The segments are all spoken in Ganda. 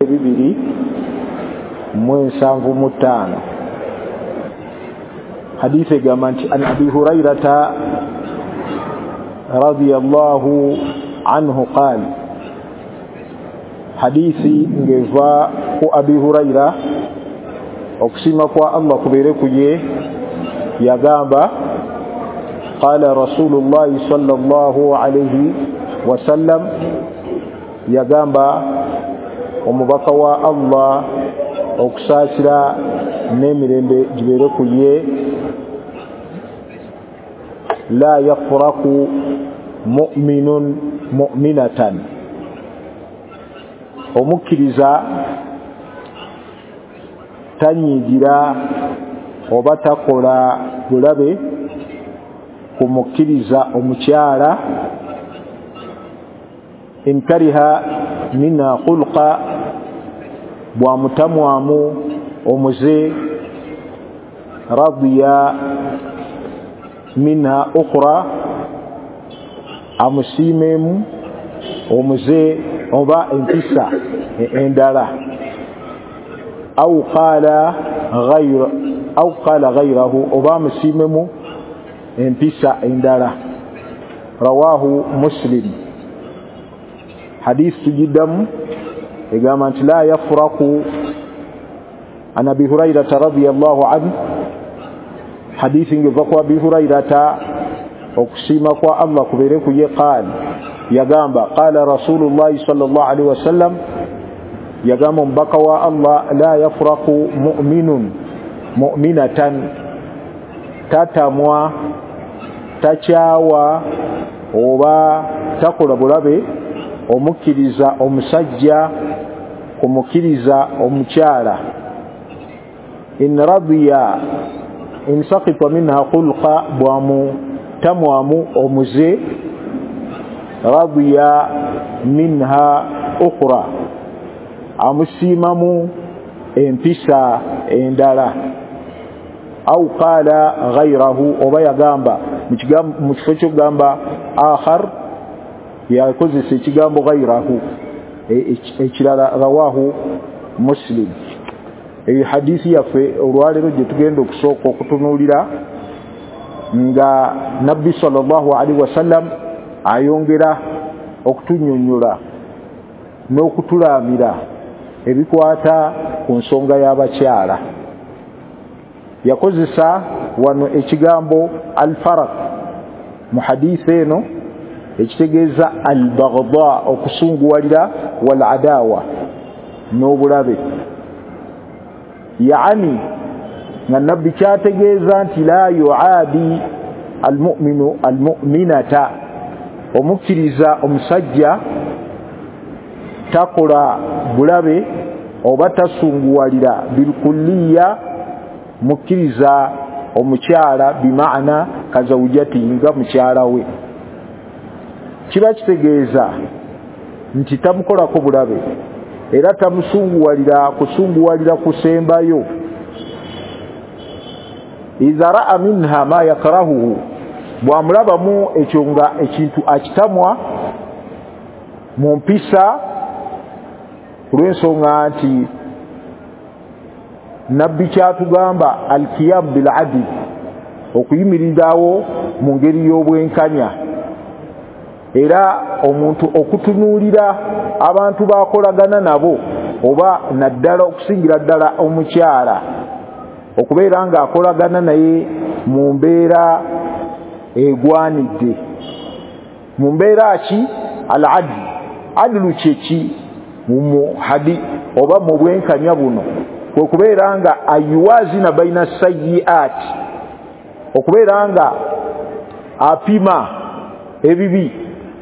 bibiri mwensanvu mutaano. Hadithi egamba nti an Abi Hurairata radiyallahu anhu qala, hadithi ngeva ku Abi Huraira okusima kwa Allah kubeere kuye yagamba qala Rasulullah sallallahu alayhi wasallam, yagamba omubaka wa Allah okusaasira n'emirembe gibeere kuye, la yafraku mu'minun mu'minatan, omukkiriza tanyigira oba takola bulabe ku mukkiriza omukyala, inkariha mina khulqa, bwamutamwamu omuze, radiya minha ukhra, amusimemu omuze oba empisa endala, au qala ghayrahu, oba amusimemu empisa endala. Rawahu Muslim. Hadith tujiddamu egamba nti la yafraku an Abi Hurairata radiyallahu anhu, hadithi ngeva ku Abi Hurairata okusiima kwa Allah kubeere kuye, qala yagamba qala Rasulullah sallallahu alaihi wasallam, yagamba omubaka wa Allah la yafraku mu'minun mu'minatan, tatamwa takyawa oba takola bulabe omukkiriza omusajja ku mukkiriza omukyala, in radiya in saqita minha khulqa, bwamu tamwamu omuze, radiya minha ukhra, amusimamu empisa endala, au qala ghayrahu, oba yagamba mu kifo ky'okugamba akhar yakozesa ekigambo ghayrahu ekirala. Rawahu Muslim. Eyo hadithi yaffe olwaleero gye tugenda okusooka okutunuulira nga Nabbi sallallahu alaihi wasallam ayongera okutunnyonnyola n'okutulaamira ebikwata ku nsonga y'abakyala. Yakozesa wano ekigambo al-faraq mu hadithi eno ekitegeeza al-baghda, okusunguwalira, wal adawa, n'obulabe. yaani nga nabbi kyategeeza nti la yuadi al-mu'minu al-mu'minata, omukkiriza omusajja takola bulabe oba tasunguwalira bilkulliya mukkiriza omukyala, bimaana kazawujati, nga mukyala we. Kiba kitegeeza nti tamukolako bulabe era tamusunguwalira kusunguwalira kusembayo. Iza ra'a minha ma yakrahuhu, bwamulabamu ekyo nga ekintu akitamwa mu mpisa, kulw'ensonga nti nabbi kyatugamba al-qiyam bil adl, okuyimirirawo mu ngeri y'obwenkanya, era omuntu okutunuulira abantu bakolagana nabo, oba naddala okusingira ddala omukyala okubeera nga akolagana naye mu mbeera egwanidde, mu mbeera ki al-adl. Adlu kyeki mu hadi oba mu bwenkanya buno kwe kubeera nga ayuwazina baina sayyi'at, okubeera nga apima ebibi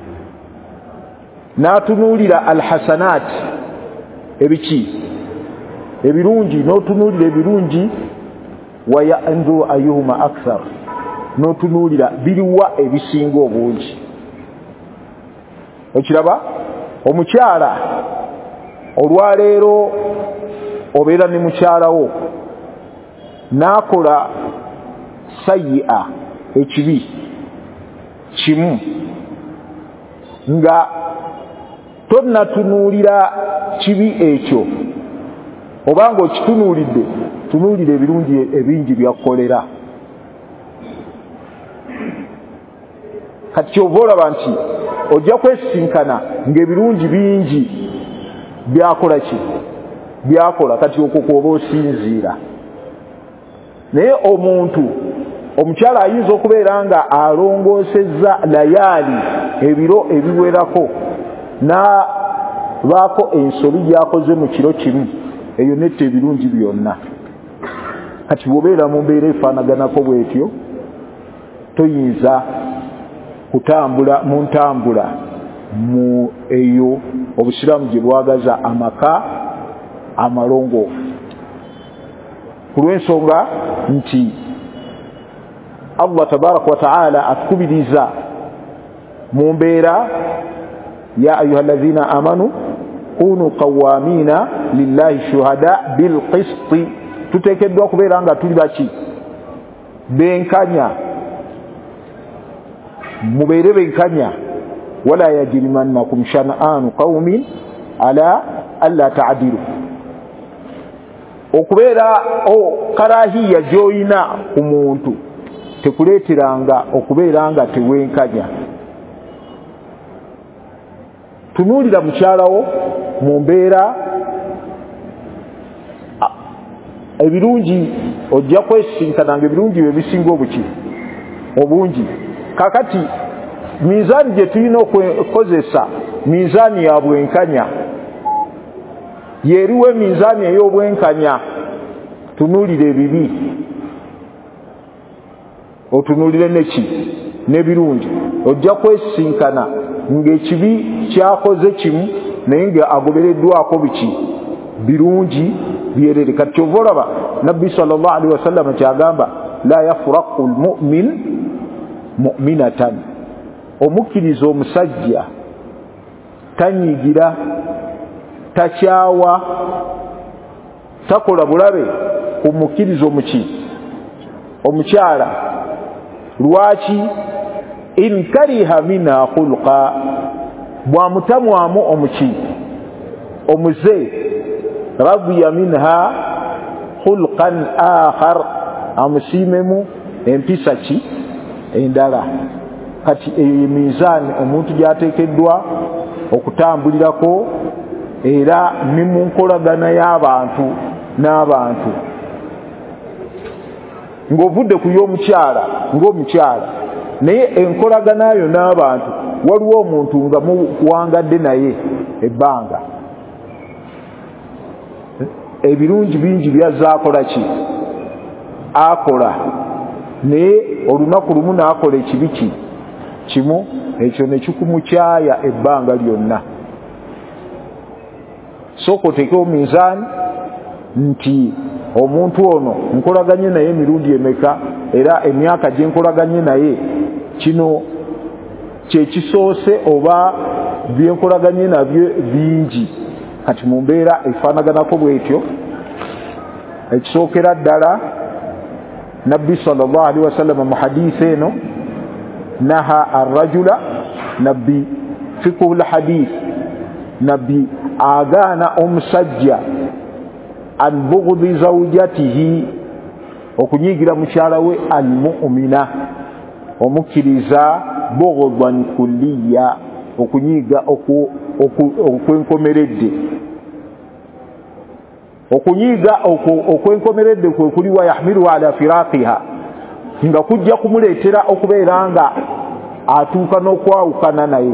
n'atunuulira al-hasanat, ebiki ebirungi n'otunuulira ebirungi, wa yanzuru ayyuhuma akthar, n'otunuulira biriwa ebisinga obungi. Okiraba omukyala olwaleero obeera ne mukyalawo n'akola sayyi'a, ekibi kimu, nga tonnatunuulira kibi ekyo obanga okitunuulidde tunuulira ebirungi ebingi byakukolera. Kati kyova olaba nti ojja kwesisinkana ng'ebirungi bingi byakola ki byakola, kati okwo kwoba osinziira. Naye omukyala ayinza okubeera nga alongoosezza layaali ebiro ebiwerako n'abaako ensobi gy'akoze mu kiro kimu, eyo netta ebirungi byonna. Kati bw'obeera mu mbeera efaanaganako bw'etyo toyinza kutambula mu ntambula mu eyo obusiraamu gye bwagaza amaka amalongoofu, ku lw'ensonga nti Allah tabaraka wa ta'ala atukubiriza mu mbeera ya ayuha alladhina amanu kunu qawamina lillahi shuhada bilqisti, tuteekeddwa kubeera nga tuli baki benkanya, mubeere benkanya. wala yajrimannakum shan'anu qaumin ala alla ta'dilu, okubeera karahiya gyoyina ku muntu tekuleeteranga okubeera nga tewenkanya. Tunuulira mukyalawo mu mbeera ebirungi ojja kwesisinkananga ebirungi bye bisinga obungi. Kakati mizaani gye tulina okukozesa mizaani ya bwenkanya, yeriwo mizaani ey'obwenkanya. Tunuulire ebibi otunuulire n'ebirungi. Ojja kwesisinkana ng'ekibi kyakoze kimu naye nga agobereddwako birungi byerere. Kati kyova olaba Nabbi sallallahu alaihi wasallam kyagamba la yafraqu almu'min mu'minatan, omukkiriza omusajja tanyigira, takyawa, takola bulabe ku mukkiriza omukyala. Lwaki? in kariha minha khulqa, bwamutamwamu omuze radiya minha khulqan akhar, amusiimemu empisa endala. Kati eyo mizaani omuntu gy'ateekeddwa okutambulirako, era ne mu nkolagana y'abantu n'abantu. Ng'ovudde ku y'omukyala ng'omukyala, naye enkolagana yo n'abantu waliwo omuntu nga muwangadde naye ebbanga, ebirungi bingi byazaakola akola, naye olunaku lumu n'akola ekibi kimu, ekyo ne kikumukyaya ebbanga lyonna. Sooka oteekewo mizaani nti omuntu ono nkolaganye naye emirundi emeka, era emyaka gye nkolaganye naye kino kye kisoose oba byenkolaganye nabyo bingi. Kati mu mbeera efaanaganako bw'etyo, ekisookera ddala Nabbi sallallahu alaihi wasallam mu hadiisi eno naha arrajula, Nabbi fiqhu alhadith, Nabbi agaana omusajja an bughdi zawjatihi, okunyiigira mukyala we almu'mina, omukkiriza bughdan kulliya, okunyiiga okwenkomeredde. Okunyiiga okwenkomeredde kwe kuli wa yahmilu ala firaqiha, nga kujja kumuleetera okubeera nga atuuka n'okwawukana naye.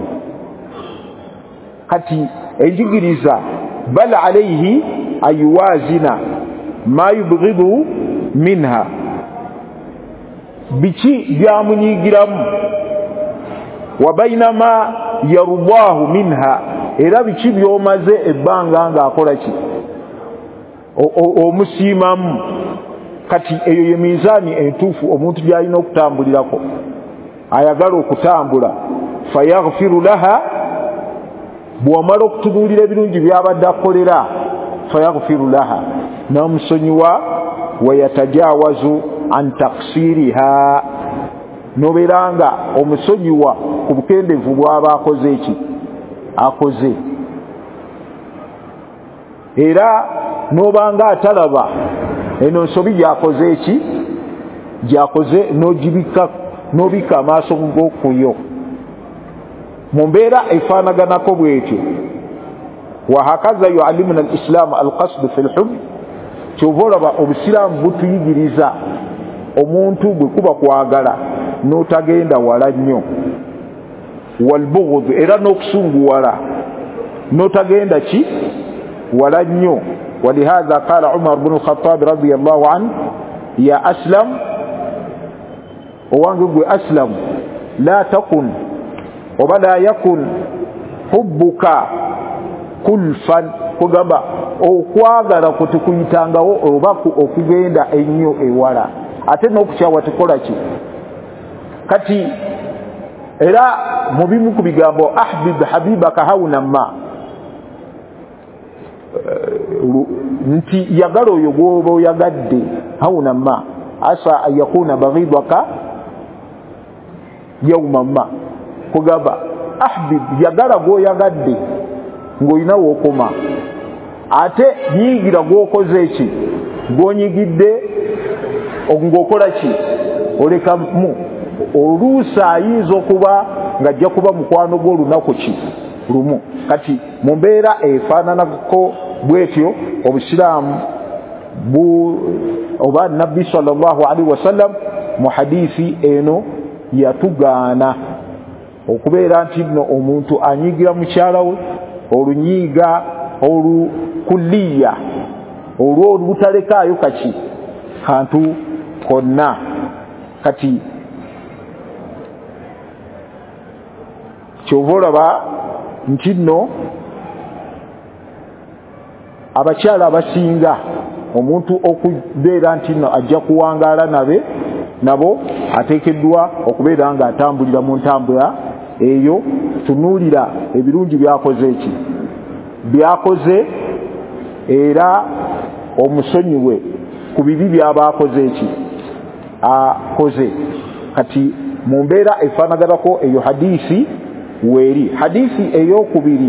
Kati enjigiriza bal alayhi ayuwazina ma yubghidu minha, biki byamunyiigiramu, wa bainama yarudaahu minha, era biki byomaze ebbanga ng'akola omusiimamu. Kati eyo ye mizaani entuufu omuntu gy'alina okutambulirako. Ayagala okutambula fayaghfiru laha, bw'amala okutunuulira ebirungi by'abadde akolera, fayaghfiru laha, n'amusonyiwa, wayatajawazu an taksiriha, nobeera nga omusonyiwa ku bukendeevu bw'aba akoze. era nobanga atalaba eno nsobi gyakoze eki gyakoze nobika amaaso g'okuyo mu mbeera efaanaganako bwetyo. wahakaza yuallimuna alislaamu alqasdu fi lhub, kyova olaba obusiraamu butuyigiriza omuntu bwe kuba kwagala n'otagenda wala nnyo, walbughd, era n'okusunguwala n'otagenda ki wala nnyo. ولهذا قال عمر بن الخطاب رضي الله عنه يا أسلم وانقل أسلم لا تكن وبلا يكن حبك كلفا kugamba okwagala kutukuyitangawo obaku okugenda ennyo ewala ate n'okukyawa tukola ki kati. era mu bimu ku bigambo ahbib habibaka hawna ma, nti yagala oyo gwoba oyagadde hawna ma asa an yakuna baghidaka yawma ma, kugamba ahbib yagala gwoyagadde ng'olinawo okoma, ate nyigira gwokoze eki gwonyigidde ng'okola ki olekamu. oluusi ayinza okuba ng'ajja kuba mukwano gw'olunaku ki lumu. kati mu mbeera efaananako bwetyo obusiraamu oba nabbi sallallahu alaihi wasallam mu hadiisi eno yatugaana okubeera nti nno omuntu anyigira mukyala we olunyiiga olukulliya olw'olubutalekaayo kaki kantu konna. kati kyova olaba nti nno abakyala abasinga omuntu okubeera nti nno ajja kuwangaala nabo ateekeddwa okubeera nga atambulira mu ntambula eyo. tunuulira ebirungi byakoze eki byakoze, era omusonyiwe ku bibi by'abaakoze eki akoze. kati mu mbeera efaanaganako eyo hadiisi weeri. hadiisi ey'okubiri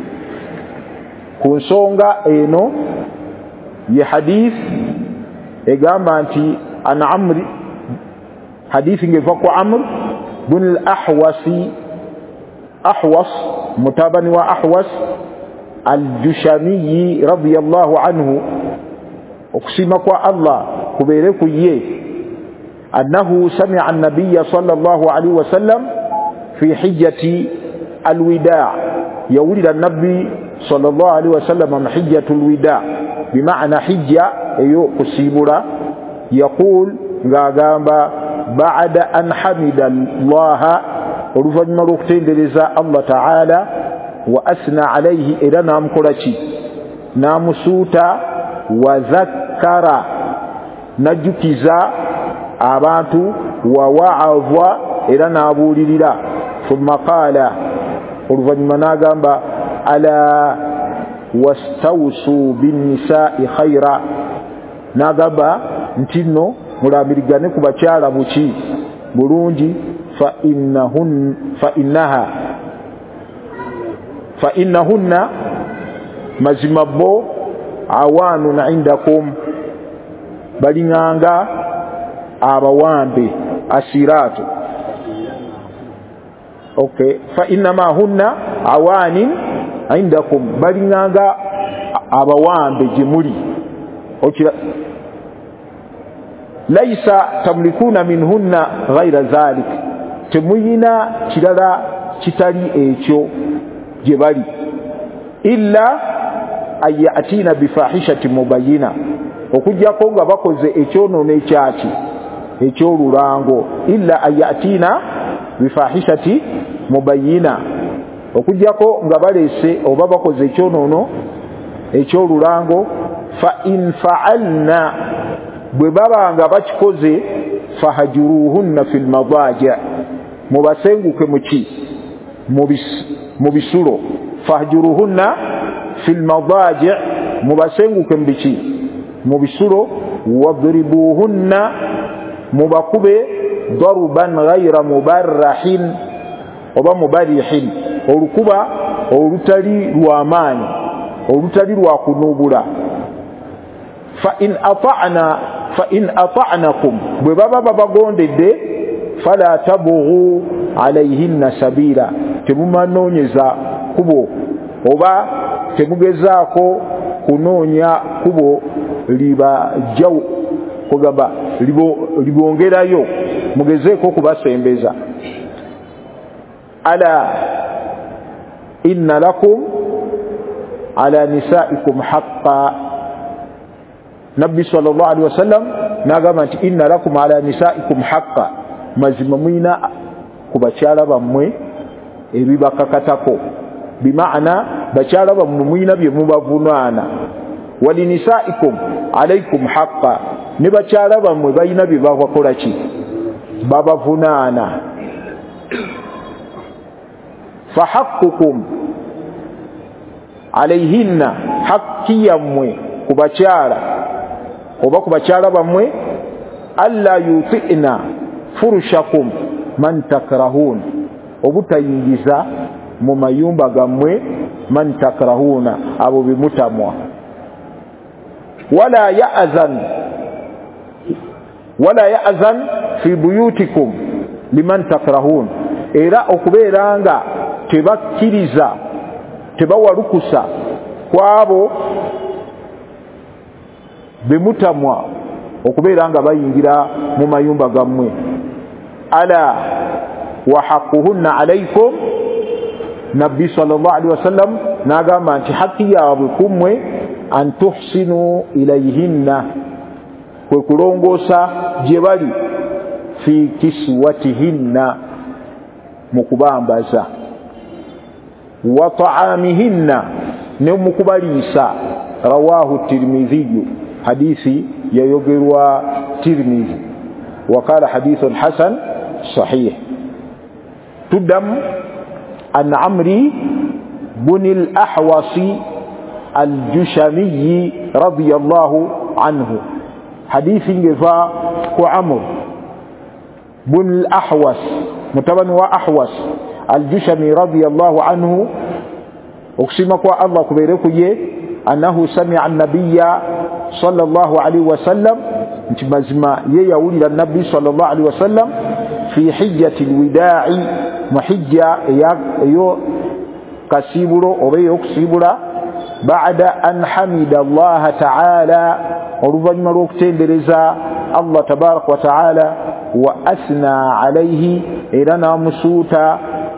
ku nsonga eno ye hadiisi egamba nti an amri, hadiisi ng'eva ku amr bun al-ahwasi, ahwas mutabani wa ahwas al-jushamiyi radiyallahu anhu, okusiima kwa allah kubeere ku ye, annahu sami'a an-nabiyya sallallahu alayhi wa sallam fi hijjati al-wida', yawulira nabbi sallallahu alayhi wa sallam mu hijjatu al-wida' bima'na hijja eyo kusiibula, yaqul ng'agamba ba'da an hamida allaha, oluvannyuma lw'okutendereza allah ta'ala, wa asna alayhi, era n'amukola ki n'amusuuta, wa zakkara najjukiza abantu, wa wa'adha era n'abuulirira, thumma qaala, oluvannyuma n'agamba ala wastawsu binnisaa'i khayra, n'agamba nti nno mulambirigane ku bakyala buki bulungi, fa innahunna mazima bo awaanun indakum, balinganga abawambe asiraatu. okay, fa innama hunna awaanin indakum, balinganga abawambe gye muli. laisa tamlikuna minhunna ghaira dhalik, temuyina kirala kitali ekyo gye bali, illa an ya'tina bifahishati mubayina, okujjako nga bakoze ekyonoono ekyaki ekyolulango, illa an ya'tina bifahishati mubayina, okujjako nga baleese oba bakoze ekyonoono ekyolulango. fa in fa'alna, bwe baba nga bakikoze, fahajuruhunna fil madaji', mubasenguke muki mu bisulo. fahajuruhunna fil madaji', mubasenguke mu biki mu bisulo. wadribuhunna, mubakube daruban ghayra mubarrahin oba mubarihin, olukuba olutali lwamaanyi, olutali lwa kunuubula. fa in ata'nakum bwe baba babagondedde fala tabughu alayhinna sabila temumanoonyeza kubo oba temugezaako kunoonya kubo libajjawo kugamba libongerayo mugezeeko kubasembeza. ala inna lakum ala nisaikum haqqa. Nabbi sallallahu alaihi wasallam nagamba nti inna lakum ala nisaikum haqqa, mazima mwina ku bakyala bammwe ebibakakatako, bimaana bakyala bammwe mwina bye mubavunaana. wali nisaikum alaikum haqqa, ne bakyala bammwe balina bye babakola ki babavunaana. fahaqqukum alayhinna, haqqi yammwe ku bakyala oba ku bakyala bammwe alla yuti'na furushakum man takrahun, obutayingiza mu mayumba gammwe man takrahuna, abo bimutamwa. wala ya'zan fi buyutikum liman takrahun, era okubeera nga tebakkiriza tebawalukusa kwabo bemutamwa okubeera nga bayingira mu mayumba gammwe. ala wa haqquhunna alaykum, Nabbi sallallahu alaihi wasallam nagamba nti haqqi yaabwe kummwe an tuhsinu ilayhinna, kwe kulongoosa gye bali fi kiswatihinna, mu kubambaza, wa ta'amihinna, ne mu kubaliisa. rawahu Tirmidhi, hadithi yayogerwa Tirmidhi wa qala hadithun hasan sahih. tudam an Amri bin al-Ahwasi al-Jushami radiyallahu anhu, hadithi ngeva ku Amr bin al-Ahwas mutabani wa Ahwas al-Jushami radiyallahu anhu, okusima kwa Allah kubereku ye, annahu sami'a an-nabiyya sallallahu alaihi wasallam, nti mazima ye yawulira nabbi sallallahu alaihi wasallam fi hijjati al-wida'i, muhijja eyo kasibulo oba eyokusibula, ba'da an hamida Allah ta'ala, oluvanyuma lw'okutendereza Allah tabaraka wa ta'ala, wa asna alayhi, era namusuuta,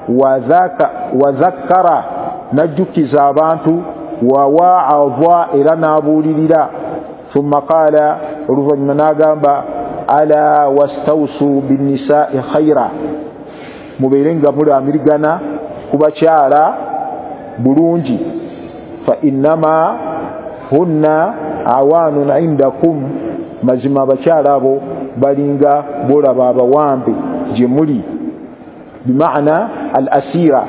wa zakkara, najjukiza abantu, wa wa'adha, era nabuulirira. thumma qala, oluvanyuma nagamba ala wastawsu binnisa'i khaira, mubeerenga mulamirigana ku bakyala bulungi. fa innama hunna awanun indakum, mazima bakyala abo balinga bolaba abawambe gye muli, bimaana al asira,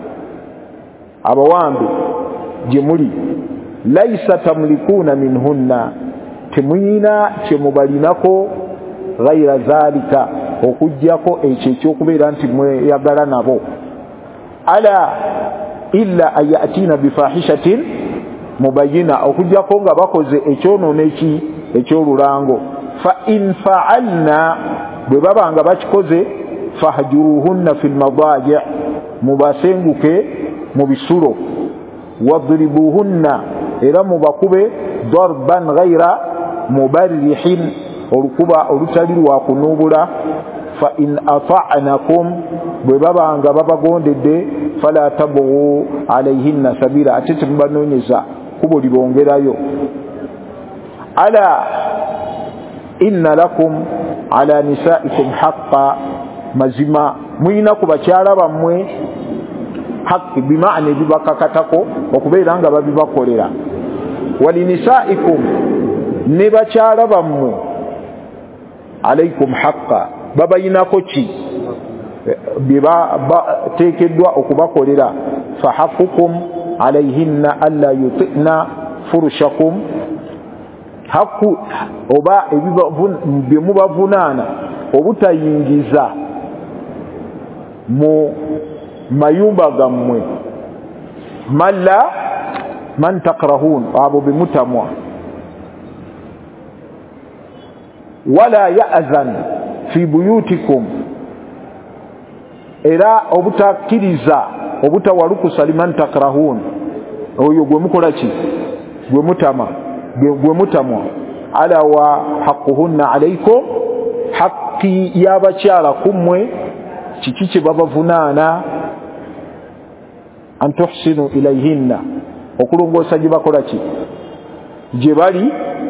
abawambe gye muli. laisa tamlikuna minhunna, temuyina kyemubalinako ghaira zalika, okujjako ekyo ekyokubeera nti mweyagala nabo. ala illa an ya'tina bifahishatin mubayyina, okujjako nga bakoze ekyonoono ekyolulango. fa in fa'alna, bwe baba nga bakikoze, fahjuruhunna fil madaji', mubasenguke mu bisulo. wadribuhunna, era mubakube darban ghaira mubarrihin, olukuba olutali lwa kunuubula. fa in ata'nakum, bwe baba nga babagondedde, fala tabghu alayhinna sabila, ate temubanoonyeza kubo libongerayo. ala inna lakum ala nisaikum haqqa, mazima mwina ku bakyala bammwe haqqi, bimaana ebibakakatako okubeera nga babibakolera. wali nisaikum, ne bakyala bammwe alaykum haqqa, babayinako ki bye bateekeddwa okubakolera. fa haqqukum alayhinna alla yuti'na furushakum, haqqu oba bye mubavunaana obutayingiza mu mayumba gammwe, malla man takrahun abo bimutamwa wala ya'zan fi buyutikum era obutakiriza obutawalukusa liman takrahun oyo gwe mukola ki gwe mutamwa ala wa haqquhunna alaykum haqqi yabakyala kumwe kiki kye babavunaana an tuhsinu ilayhinna okulongoosa gye bakola ki gye bali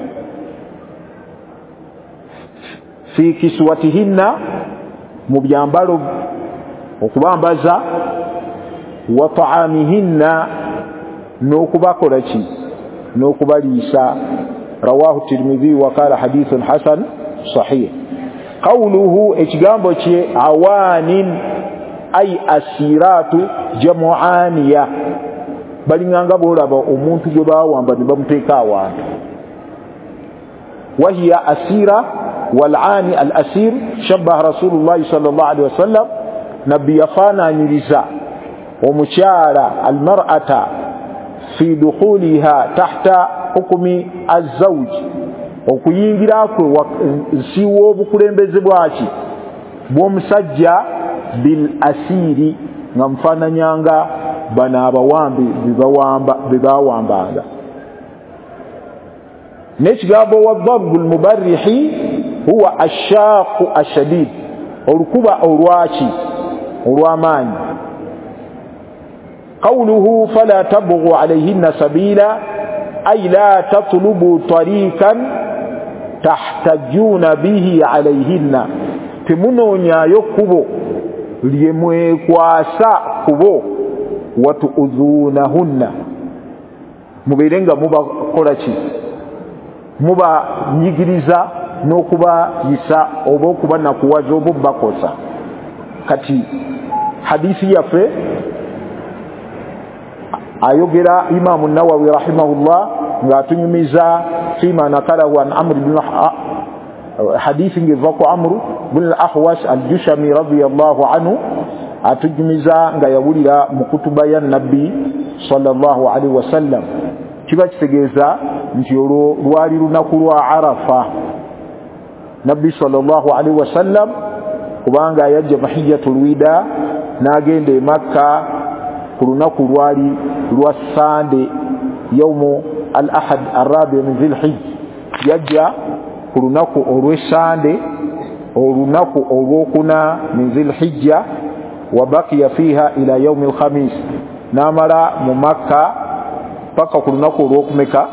fi kiswatihinna mu byambalo okubambaza wa ta'amihinna n'okubakola ki n'okubaliisa rawahu tirmidhi wa qala hadithun hasan sahih qawluhu ekigambo kye awanin ay asiratu jamuaniya balinganga bolaba omuntu gwe bawamba ne bamuteeka awantu wahiya asira wal'ani al-asir shabbaha rasulullah sallallahu alaihi wasallam nabbi yafananyiriza omukyala almar'ata fi dukhuliha tahta hukmi az-zawj okuyingira kwe siwo obukulembeze bwaki bw'omusajja bil asiri nga mfananyanga bana abawambi bibawambanga n'ekigambo wadhabu almubarrihi huwa ashaqu ashadid olukuba olwaki olw'amaanyi qawluhu fala tabghu alayhinna sabila ay la tatlubu tariqan tahtajuna bihi alayhinna temunonyayo kubo lyemwekwasa kubo watuudhunahunna muberenga mubakola ki muba nyigiriza n'okubayisa oba okuba nakuwaza oba bakosa kati hadithi yaffe ayogera Imam an-Nawawi rahimahullah ngatunyumiza fima nakalahu an Amr ibn hadithi ngevako Amr ibn al-Ahwas al-Jushami radiyallahu anhu atujumiza nga yawulira mu kutuba ya Nabbi sallallahu alaihi wasallam kiba kitegeeza nti olwo lwali lunaku lwa Arafa Nabbi sallallahu alaihi wasallam kubanga yajja mahijjatul wida n'agenda e Makka ku lunaku lwali lwa Sande yawmu al-ahad ar-rabi' min dhil-hijj yajja ku lunaku olw'Esande olunaku olwokuna min dhil-hijja وبقي فيها إلى يوم الخميس نامرا ممكة paka ku lunaku olwokumeka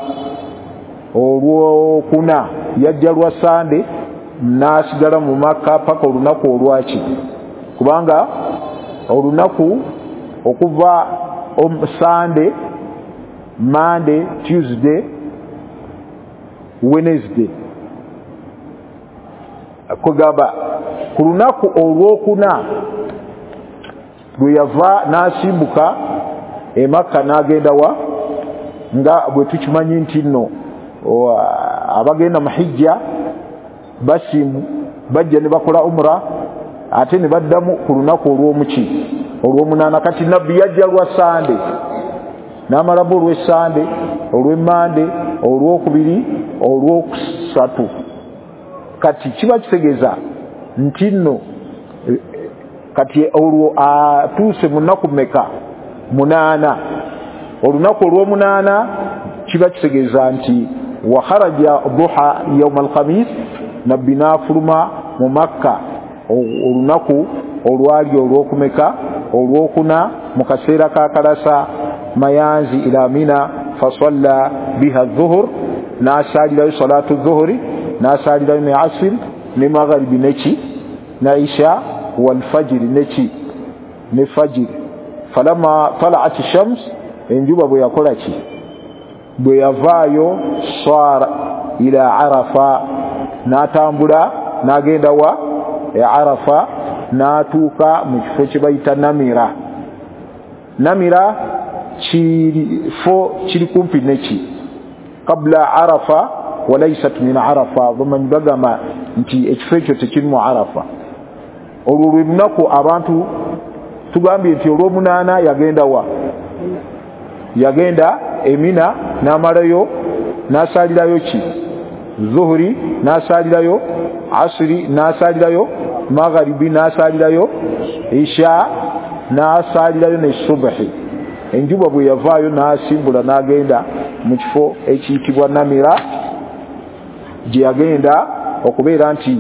olwokuna yajja lwa Sande n'asigala mu Makka paka olunaku olwaki kubanga olunaku okuva Sunday, Monday, Tuesday, Wednesday kugaba ku lunaku olwokuna bwe yava n'asimbuka e Makka n'agenda wa nga bwe tukimanyi nti nno abagenda mahijja basimu bajja ne bakola umra ate ne baddamu ku lunaku olw'omuki olw'omunaana kati Nabbi yajja lwa Sande n'amalamu olw'Esande olw'Emmande olw'okubiri olw'okusatu kati kiba kitegeeza nti nno kati olwo atuuse mu nnaku mmeka munaana olunaku olw'omunaana kiba kitegeeza nti wa kharaja duha yawm al-khamis Nabbi n'afuluma mu Makka olunaku olwali olw'okumeka olw'okuna mu kaseera ka kalasa mayanzi ila Mina fasalla biha dhuhur n'asaalirayo salatu dhuhuri n'asaalirayo ne asir ne magharibi neki na isha والفجر نتي نفجر فلما طلعت الشمس انجوبا بياكولaki bweyavaayo swara ila Arafa n'atambula n'agenda wa Arafa n'atuuka mu kifo kye bayita Namira kiri kumpi neki qabla Arafa walaysat min Arafa bamanyi bagamba nti ekifo ekyo tekirimu Arafa olwo lunaku abantu tugambye nti olw'omunaana yagenda emina n'amalayo n'asalirayo ki zuhuri n'asalirayo asri n'asalirayo magharibi n'asalirayo isha n'asalirayo ne subhi. Enjuba bwe yavaayo n'asimbula n'agenda mu kifo ekiyitibwa Namira gye yagenda okubeera nti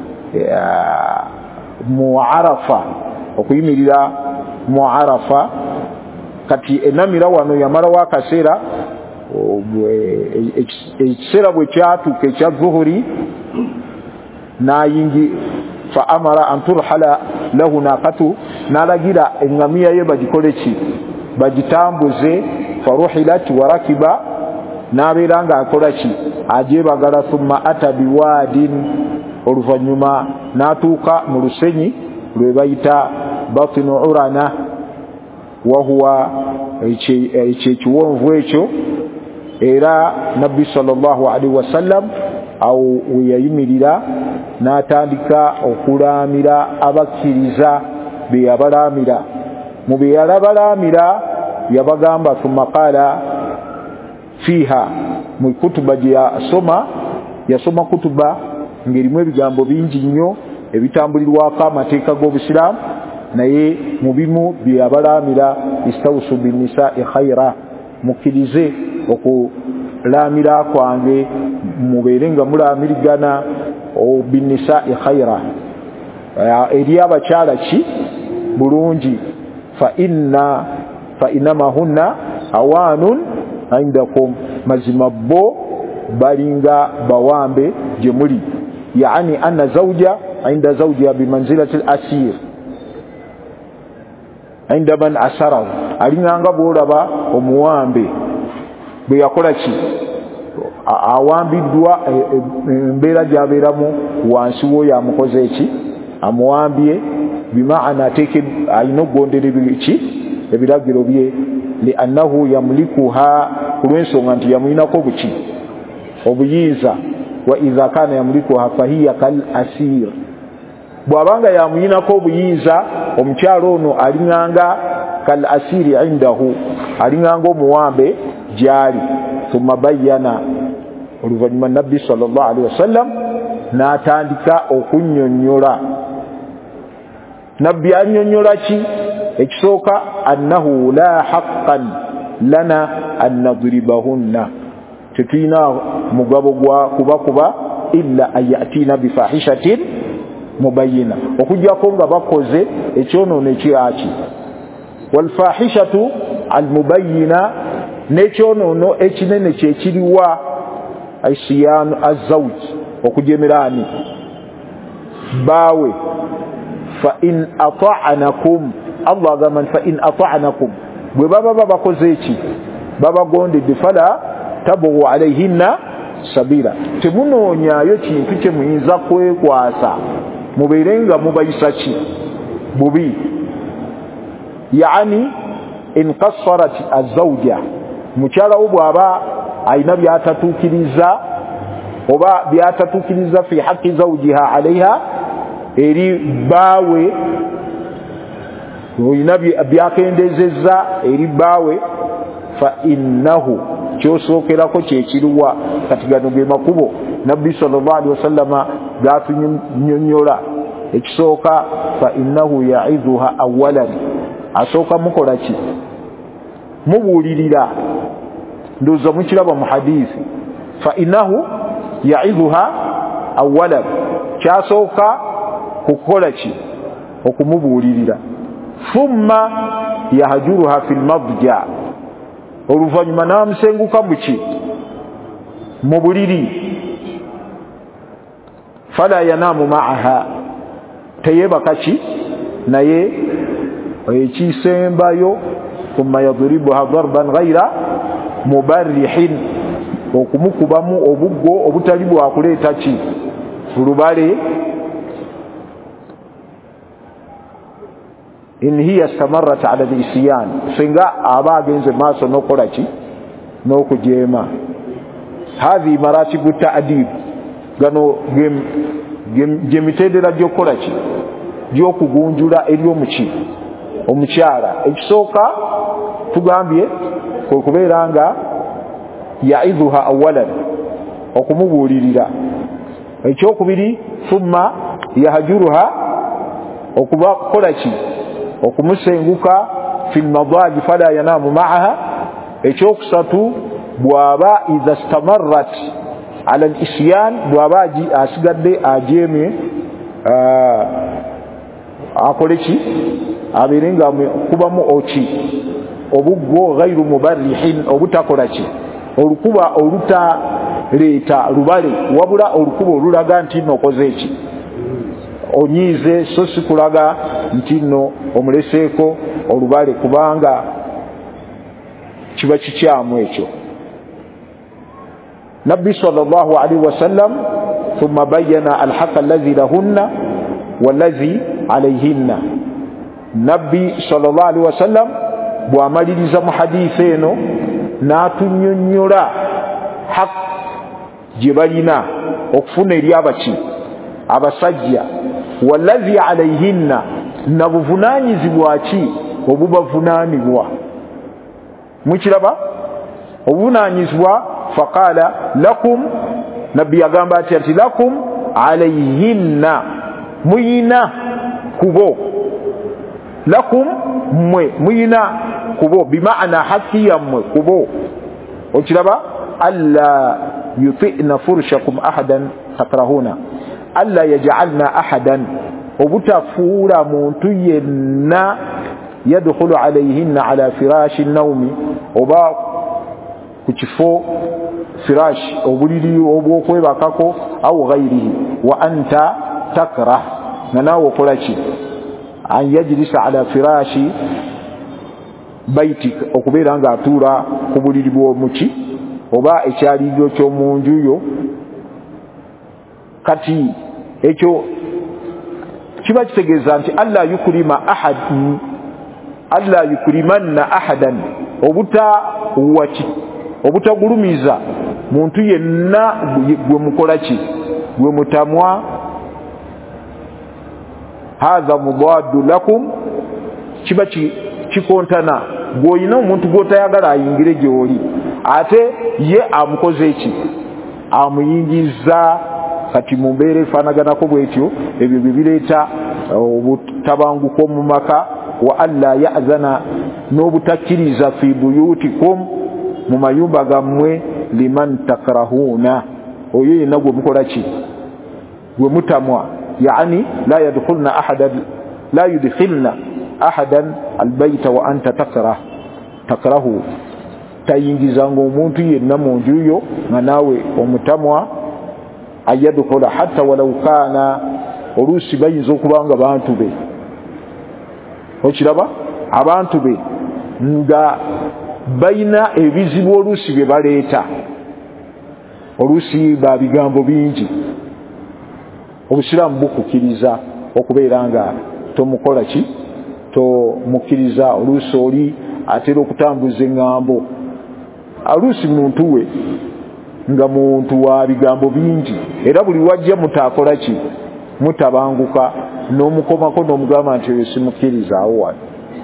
mu Arafa, okuyimirira mu Arafa. Kati enamira wano yamalawo akaseera, ekiseera bwe kyatuuka ekya zuhuri n'ayingi fa amara an turhala lahu naqatu, n'alagira eŋŋamiya ye bagikole ki, bagitambuze. Faruhilat warakiba, n'abeera ng'akola ki, agyebagala. Thumma ata biwaadin, oluvannyuma n'atuuka mu lusenyi lwe bayita batinu urana, wahuwa ekiwonvu ekyo. Era nabbi sallallahu alaihi wasallam awo we yayimirira n'atandika okulaamira abakkiriza be yabalaamira. Mu be yabalaamira yabagamba thumma qaala fiiha, mu kutuba gye yasoma kutuba ng'erimu ebigambo bingi nnyo ebitambulirwako amateeka g'Obusiraamu, naye mu bimu bye yabalaamira istawusu binnisaai khayra, mukkirize okulaamira kwange mubeere nga mulaamirigana binnisaai khayra, eri abakyala ki bulungi. fa innama hunna awaanun indakum, mazima bo balinga bawambe gye muli. yaani anna zawja inda zawjiha bimanzilati al-asir inda man asarahu, alinganga bwolaba omuwambe bwe yakola ki, awambiddwa embeera gy'abeeramu wansi w'oyo amukoze eki, amuwambye. Bimaana alina okugondera ebiragiro bye, liannahu yamulikuha, ku lw'ensonga nti yamulinako buki, obuyinza. Wa idha kana yamulikuha fahiya kal asir, bw'abanga yamulinako obuyinza, omukyalo ono alinganga kal asiri indahu, alinganga omuwambe gyali. Thumma bayyana, oluvannyuma nabbi sallallahu alaihi wasallam n'atandika okunnyonnyola. Nabbi annyonnyola ki? Ekisooka, annahu la haqqan lana an nadribahunna, tetulina mugabo gwa kubakuba illa an ya'tina bifahishatin mubayyina, okujjako nga bakoze ekyonoono ekyaki. Walfahishatu almubayyina, n'ekyonoono ekinene kyekiriwa aisiyanu azawj, okujemerani baawe. Fa in ata'anakum, Allah agamba fa in ata'anakum, bwe baba bakoze eki, babagondedde, fala tabu alayhinna sabira, temunoonyaayo kintu kye muyinza kwekwasa, mubeere nga mubayisa ki bubi. yaani in qassarat azawja, mukyala wo bw'aba ayina byatatuukiriza oba byatatuukiriza fi haqqi zawjiha alayha, eri baawe olina byakendezezza eri baawe. Fa innahu, kyosookerako kyekiriwa. Kati gano ge makubo nabbi sallallahu alaihi wasallama gatunyonnyola. Ekisooka, fa innahu ya'idhuha awwalan, asooka mukola ki, mubuulirira. Ndowooza mukiraba mu hadiisi. Fa innahu ya'idhuha awwalan, kyasooka kukola ki, okumubuulirira. Thumma yahjuruha fil madja, oluvannyuma n'amusenguka muki, mu buliri. Fala yanaamu ma'aha, teyebaka ki naye, ekisembayo. Thumma yadribuha darban ghayra mubarrihin, okumukubamu obuggo obutali bwakuleeta ki, lubale. In hiya istamarrat ala al-isyan, singa aba agenze maaso n'okola ki, n'okujeema. Hadhi maratibu ta'dib, gano gye mitendera gy'okukola ki, gy'okugunjula eri omukyala. Ekisooka tugambye kwe kubeera nga ya'idhuha awwalan okumubulirira ekyokubiri thumma yahjuruha okuba kolaki okumusenguka fil madaji fala yanamu ma'aha ekyokusatu bwaba idha stamarrat ala al-isyan bwaba asigadde ajeme akoleki abirenga kubamu ochi obuggo ghairu mubarrihin obutakolaki olukuba oluta leta lubale wabula olukuba olulaga nti nokoze eki onyize so sikulaga nti no omuleseeko olubale kubanga kiba kikyamu ekyo. Nabbi sallallahu alaihi wasallam thumma bayyana al-haqq alladhi lahunna walladhi alayhinna. Nabbi sallallahu alaihi wasallam bwamaliriza mu hadisi eno n'atunyonnyola haq gye balina okufuna eri abaki abasajja walladhi alayhinna na buvunaanyizibwa ki obubavunaanibwa mukiraba obuvunaanyizibwa faqala lakum nabbi yagamba ati lakum alayhinna muyina kubo lakum mwe muyina kubo bimaana haki yammwe kubo okiraba alla yuti'na furshakum ahadan takrahuna alla yaj'alna ahadan obutafuula muntu yenna yadkhulu alayhinna ala firashi an-nawmi oba ku kifo firash obuliri obwokwebakako au ghairihi wa anta takrah nanawo kolaki an yajlisa ala firashi baitik okubeera nga atuula ku buliri bw'omuki oba ekyaliiro ky'omunju yo kati ekyo kiba kitegeeza nti alla yukrimanna ahadan obutagulumiza muntu yenna gwe mukolaki gwe mutamwa hadha mudaddu lakum kiba kikontana gwoyina omuntu gwotayagala ayingire gyoli ate ye amukoze eki amuyingiza kati mumbeera efaanaganako bwetyo ebyo bibireeta obutabanguko mu maka wa alla ya'zana n'obutakkiriza fi buyutikum mu mayumba gammwe liman takrahuna oyo yenna gwe mukola ki gwe mutamwa yani la yudkhilna ahadan albayta wa anta takrahu tayingizanga omuntu yenna mu nju yo nga naawe omutamwa ayadkhula hatta walau kana oluusi bayinza okubanga bantu be okiraba abantu be nga bayina ebizibu oluusi bye baleeta oluusi ba bigambo bingi obusiraamu bukukiriza okubeera nga tomukola ki tomukiriza oluusi oli atera okutambuza eŋŋambo oluusi muntu we nga muntu wa bigambo bingi era buli wajja mutaakola ki mutabanguka n'omukomako n'omugamba nti oyo simukiriza awo wano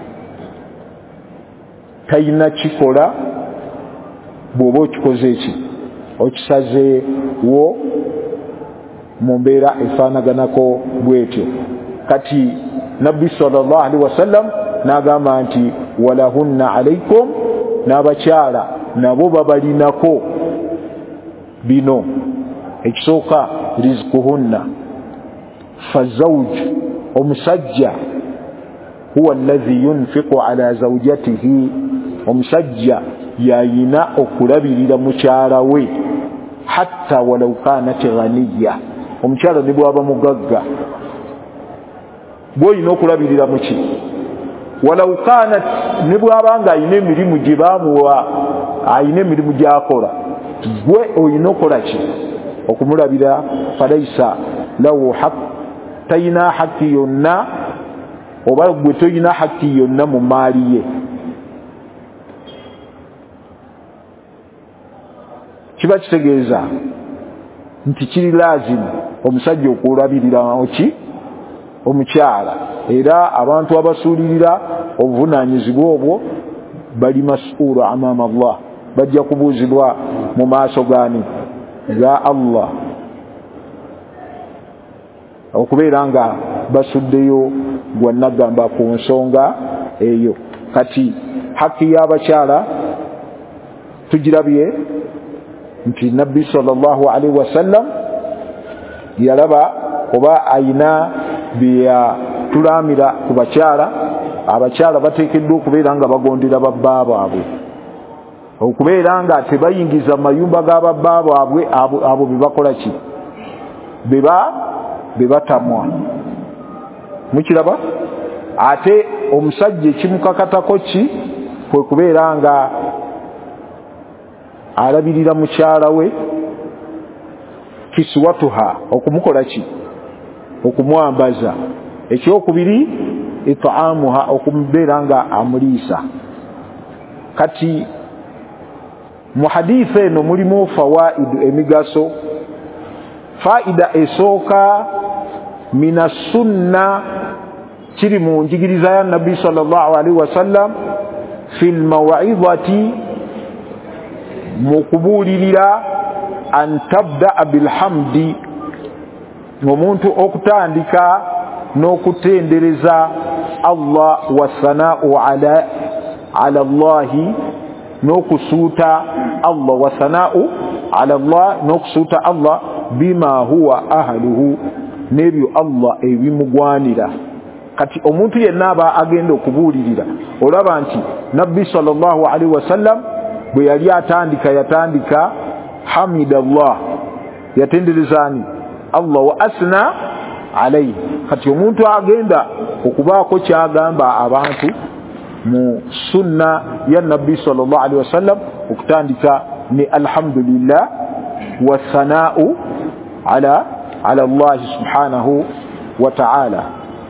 talina kikola bw'oba okikoze eki okisazeewo mu mbeera efaanaganako bwetyo kati nabbi sallallahu alaihi wasallam n'agamba nti walahunna alaikum n'abakyala nabo babalinako bino ekisooka rizquhunna fazawj omusajja huwa alladhi yunfiqu ala zawjatihi omusajja yayina okulabirira mukyala we hatta walau kanat ghaniya omukyala ne bwaba mugagga bwoyina okulabirira muki walau kanat ne bwabanga ayina emirimu gye bamuwa ayina emirimu gyakola gwe oyina okola ki okumulabira falaisa lahu haq tayina haki yonna oba gwe toyina haki yonna mu maali ye kiba kitegeeza nti kiri lazimu omusajja okulabirira oki omukyala era abantu abasuulirira obuvunaanyizibwa obwo bali mas'uulu amaama Allah bajja kubuuzibwa mu maaso gaani ga Allah okubeera nga basuddeyo gwanagamba ku nsonga eyo. Kati haki y'abakyala tugirabye nti Nabbi sallallahu alaihi wasallam yalaba oba ayina byatulamira ku bakyala. Abakyala bateekeddwa okubeera nga bagondera babba baabwe, okubeera nga tebayingiza mu mayumba ga babba baabwe abo bebakola ki, bebatamwa. Mukiraba? Ate omusajja ekimukakatako ki kwe kubeera nga alabirira mukyala we, kiswatuha, okumukola ki, okumwambaza. Ekyokubiri it'amuha, okumubeera nga amuliisa. Kati mu hadisi eno mulimu fawaidu, emigaso. Faida esooka mina sunna kiri mu njigiriza ya Nabbi sallallahu alaihi wasallam fil maw'izati, mu kubuulirira an tabda bilhamdi, omuntu okutandika n'okutendereza Allah wasana'u ala Allahi, n'okusuuta Allah, wasana'u ala Allah, n'okusuuta Allah bima huwa ahluhu, n'ebyo Allah ebimugwanira. Kati omuntu yenna aba agenda okubuulirira, olaba nti Nabbi sallallahu alaihi wasallam bwe yali yatandika hamidallah, yatenderezani Allah wa asna alayhi. Kati omuntu agenda okubaako kyagamba abantu mu sunna ya Nabbi sallallahu alaihi wasallam okutandika ni alhamdulillah wa sana'u ala Allah subhanahu wa ta'ala.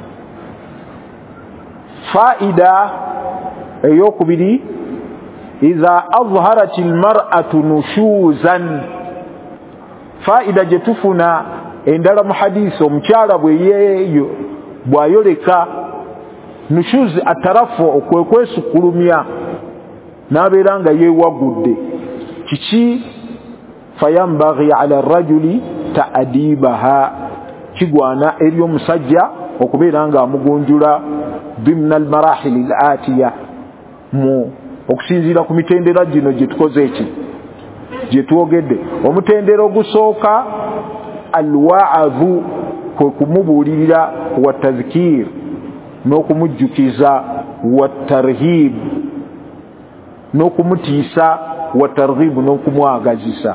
Faida eyokubiri, idha azharat almar'atu nushuzan. Faida jetufuna endala mu hadisi, omukyala bwayoleka nushuz atarafu, okwekwesukulumya nabeera nga yeewagudde, kiki fayambaghi ala arrajuli ta'dibaha, kigwana eri omusajja okubeera nga amugunjula dimna almarahil alatiya, mu okusinziira ku mitendera gino gyetukoze eki gyetwogedde. Omutendera ogusooka alwa'adhu, kwe kumubuulirira, wa tadhkir, n'okumujjukiza, wa tarhib, n'okumutiisa, wa targhib, n'okumwagazisa.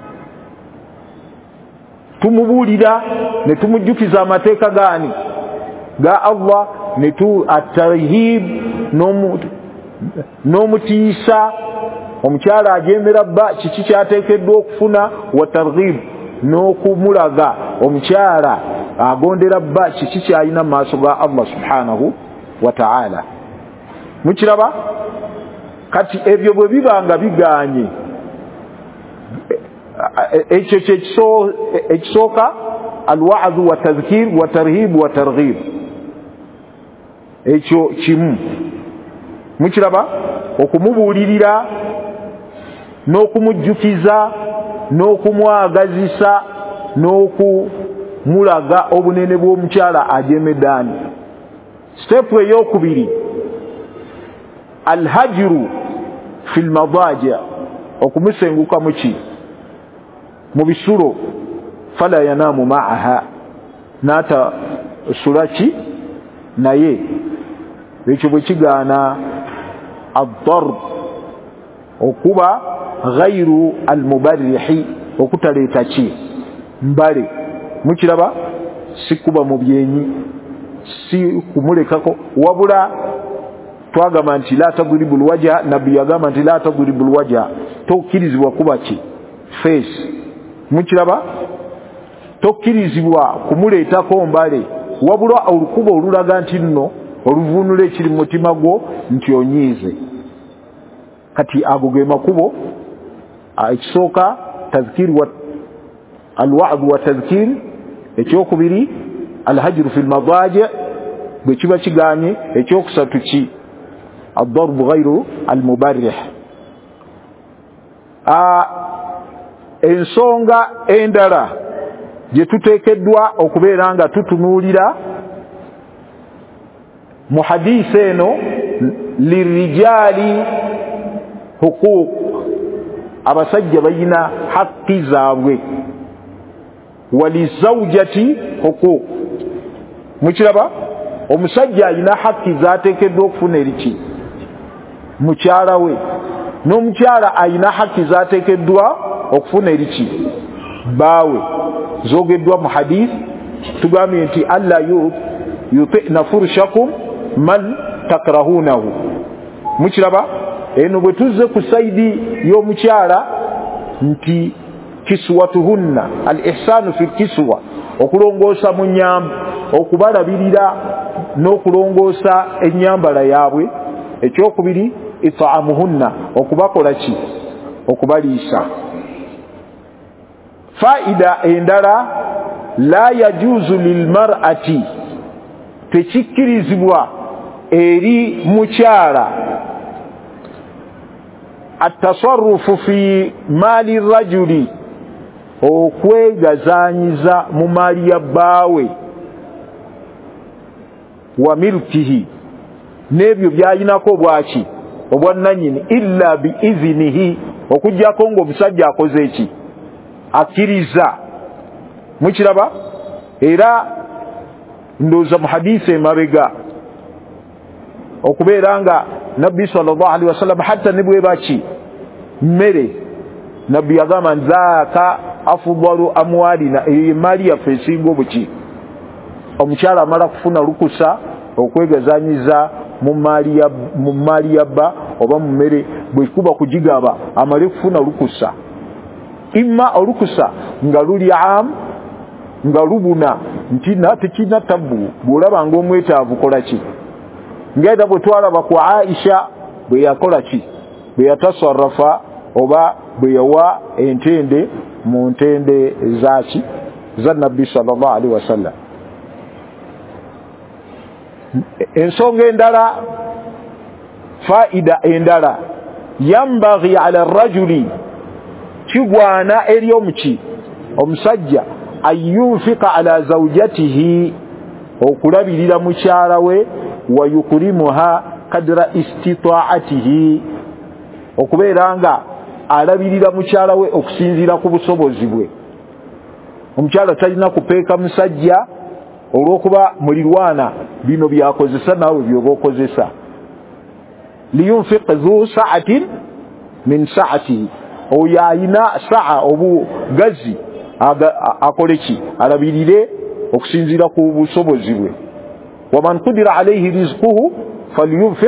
Tumubuulira ne tumujjukiza amateeka gaani ga Allah, ne at-tarhib, n'omutiisa. Omukyala ajemera bba kiki kyateekeddwa okufuna, wa targhib, n'okumulaga omukyala agondera bba kiki kyalina mu maaso ga Allah subhanahu wa ta'ala. Mukiraba? Kati ebyo bwe biba nga biganye, ekyo ekisooka alwa'dhu wa tadhkir wa tarhib wa targhib, ekyo kimu. Mukiraba? Okumubuulirira n'okumujjukiza n'okumwagazisa n'okumulaga obunene bw'omukyala ajemeddani. Step eyokubiri, alhajru fil madaji, okumusenguka muki, mu bisulo, fala yanamu ma'aha, nata sulaki naye, ekyo bwe kigaana ad-darb, okuba ghayru al-mubarrihi, okutaleeta ki, mbale. Mukiraba? Si kuba mu byenyi, si kumulekako, wabula twagamba nti la tadribul wajha. Nabbi yagamba nti la tadribul wajha, tokkirizibwa kuba ki, face. Mukiraba? Tokkirizibwa kumuleetako mbale, wabula olukuba olulaga nti nno oluvunula ekiri mu mutima gwo nti onyiize. Kati ago ge makubo. Ekisooka tadhkir wa alwa'd wa tadhkir, ekyokubiri alhajru fil madaji bwe kiba kiganye, ekyokusatu ki ad-darb ghayru al-mubarrih. ensonga endala gye tuteekeddwa okubeera nga tutunuulira mu hadiisi eno, lirijaali huquuq, abasajja balina haqqi zaabwe, walizawjati huquuq. Mukiraba, omusajja alina haqqi zaateekeddwa okufuna eriki mukyala we, n'omukyala alina haqqi zaateekeddwa okufuna eriki baawe. Zoogeddwa mu hadiisi, tugambye nti alla yutina furshakum man takrahunahu. Mukiraba, eno bwe tuzze ku saidi y'omukyala nti kiswatuhunna, al ihsaanu fi kiswa, okulongoosa mu nyamba, okubalabirira n'okulongoosa ennyambala yaabwe. Ekyokubiri, it'amuhunna, okubakola ki, okubaliisa. Faida endala, la yajuzu lilmar'ati, tekikkirizibwa eri mukyala atasarrufu fi maali rajuli, okwegazanyiza mu maali ya bbaawe, wa milkihi, n'ebyo by'alinako bwaki obwannannyini, illa biizinihi, okuggyako ng'omusajja akoze eki, akkiriza. Mukiraba, era ndowooza mu hadiisi emabega okubeera nga nabbi sallallahu alaihi wasallam hatta ne bweba ki mmere, nabbi yagamba nzaaka afdalu amwalina, emaali yaffe esinga obuki. Omukyala amala kufuna lukusa okwegazanyiza mu maali ya bba oba mu mmere, bwe kuba kugigaba amale kufuna lukusa. Imma olukusa nga luli am, nga lubuna nti tekina tabbu, bw'olaba ng'omwetaavu kola ki. Ngenda bwe twalaba ku Aisha bwe yakola ki, bwe yatasarrafa oba bwe yawa entende mu ntende zaki za nabbi sallallahu alaihi wasallam. Ensonga endala, faida endala, yambaghi ala rajuli, kigwana eri omuki omusajja, ayunfika ala zawjatihi, okulabirira mukyala we, wayukrimuha kadra istitaatihi, okubeera nga alabirira mukyala we okusinziira ku busobozi bwe. Omukyala talina kupeeka musajja olw'okuba mulirwana bino byakozesa naawe byoba okozesa. Liyunfiq dhu sa'atin min sa'atihi, oyo ayina saa obugazi akole ki, alabirire okusinziira ku busobozi bwe. Waman qudira alayhi rizquhu falyunfiq,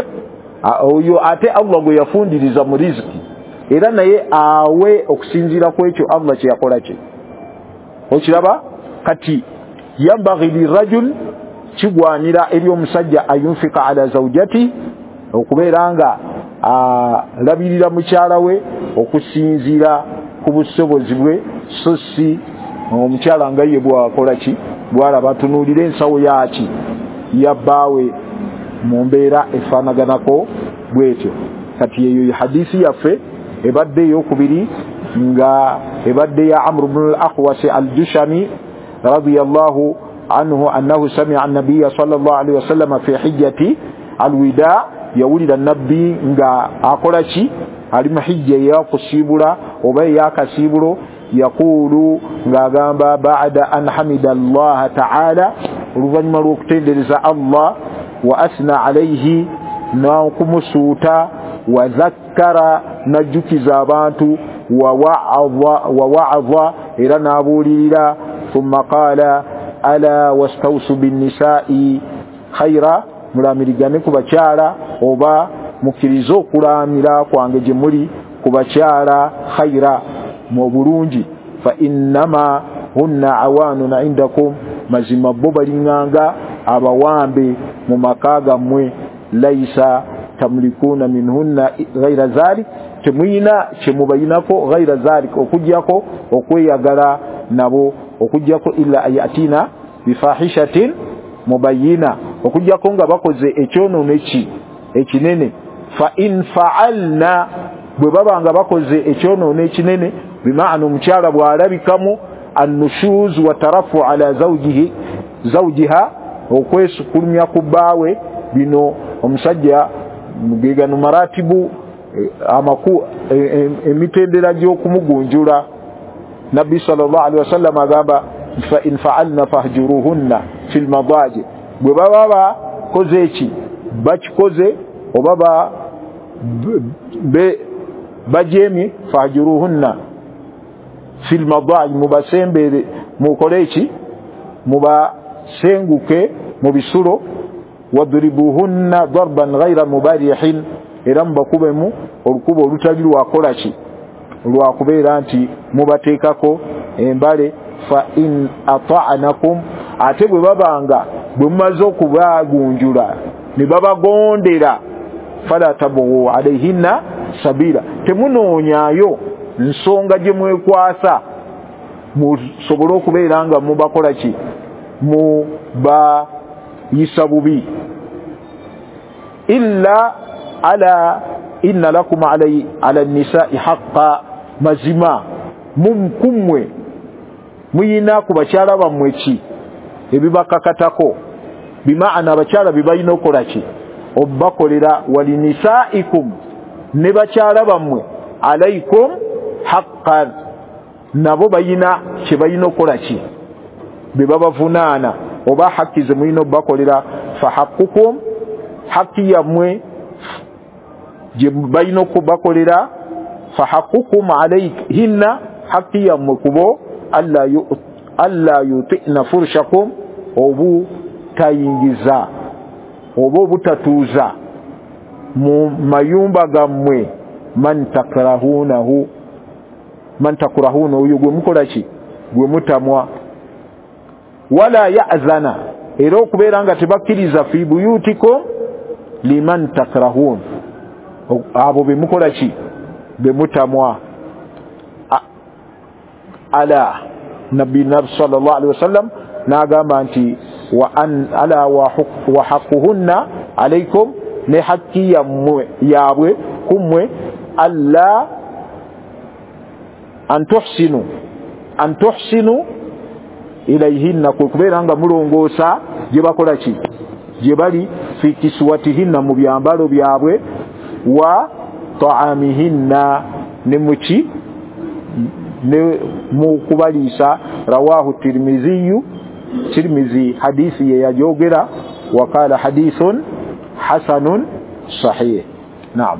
oyo ate Allah gwe yafundiriza mu riziki, era naye awe okusinziira ku ekyo Allah kye yakola kye. Okiraba, kati yambaghi lirajul, kigwanira eri omusajja ayunfika ala zawjati, okubeera nga alabirira mukyala we okusinziira ku busobozi bwe, so si omukyala nga ye bwakola ki, bwalaba atunuulira ensawo yaki yabbaawe mu mbeera efaanaganako bwetyo. Kati eyo hadiisi yaffe ebadde ey'okubiri, nga ebadde ya Amr ibn al-Aqwas al-Jushami radiyallahu anhu annahu sami'a an-nabiy sallallahu alayhi wasallam fi hijjati al-wida, yawulira nabbi nga akola ki, ali mu hijja yakusiibula oba yakasiibulo, yaqulu ng'agamba ba'da an hamida Allah ta'ala, oluvannyuma lw'okutendereza Allah, wa asna alayhi, n'okumusuuta, wa zakkara, najjukiza abantu, wa wa'adha, era n'abuulirira. Thumma qaala ala wastawsu binnisaa'i khayra, mulamirigane ku bakyala oba mukkirize okulamira kwange gye muli ku bakyala khayra, mu bulungi. Fa innama hunna awaanun indakum, mazima bo balinganga abawambe mu maka gammwe. Laisa tamlikuuna minhunna ghayra dhalik, temuyina kyemubayinako ghayra dhalik, okujjako okweyagala nabo, okujjako illa ayatina bifahishatin mubayina, okujjako nga bakoze ekyonoono ekinene. Fa in fa'alna, bwe babanga bakoze ekyonoona ekinene bimaana omukyala bw'alabikamu annushuz wa tarafu ala zawjiha okwesukulumya ku bbaawe bino omusajja gegano maratibu emitendera gy'okumugunjula nabbi sallallahu alaihi wasallam agamba fa in fa'alna fahjuruhunna fil madaji bwe baba bakoze eki bakikoze oba bajemye fahjuruhunna fil madaji mubasembere mukole eki mubasenguke mu bisulo wadribuhunna darban ghayra mubarihin era mbakubemu olukubo olutali lwakola ki lwakubeera nti mubateekako embale fa in ata'anakum ate bwe babanga bwe mumaze okubagunjula ne babagondera fala tabu alayhinna sabila temunoonyaayo nsonga gye mwekwasa musobole okubeera nga mubakola ki mubayisa bubi illa ala inna lakum ala nisai haqqa mazima mumkumwe muyina ku bakyala bammwe ki ebibakakatako bimaana abakyala bibalina okola ki obakolera walinisaikum ne bakyala bammwe alaikum haqqan nabo bayina kye balina okola ki bebabavunaana oba hakki ze mulina obakolera fahaqqukum hakki yammwe gye balina okubakolera fahaqqukum alayhinna hakki yammwe kubo alla yutina furshakum obutayingiza oba obutatuuza mu mayumba gammwe man takrahunahu oyo gwe mukola ki gwe mutamwa wala ya'zana era okubeera nga tebakkiriza fi buyutikum liman takrahun abo be mukola ki be mutamwa ala nabbi sallallahu alaihi wasallam n'agamba nti wa an ala wa haqquhunna alaykum ne haqqi yabwe kumwe alla an tuhsinu ilayhinna kubeera nga mulongoosa gye bakola ki gye bali fi kiswatihinna mu byambalo byabwe wa ta'amihinna ne muki ne mu kubaliisa rawahu tirmizi hadithi ye yajogera wa qala hadithun hasanun sahih naam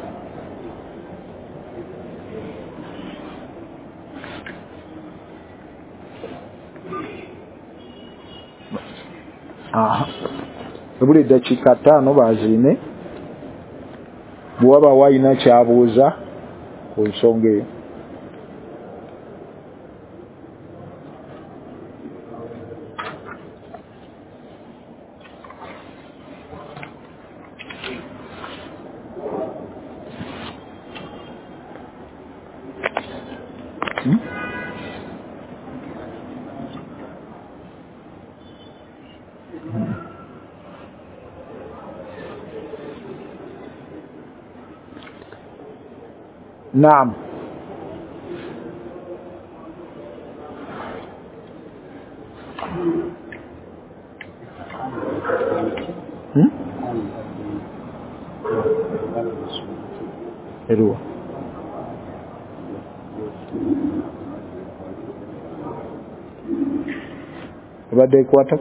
buli dakika 5 bazine bwaba wayina kyabuuza ku nsonga eyo نعم Erua Abadde kwata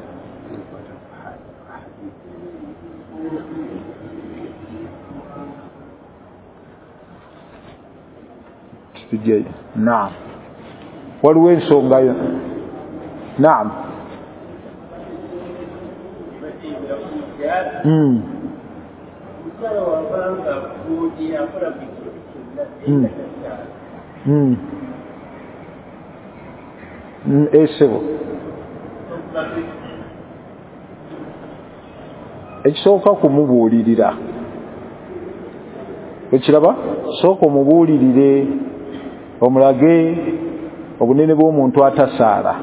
نعم waliwo ensonga yo naam esebo ekisooka kumubuulirira ekiraba sooka omubuulirire omulage obunene bw'omuntu atasaala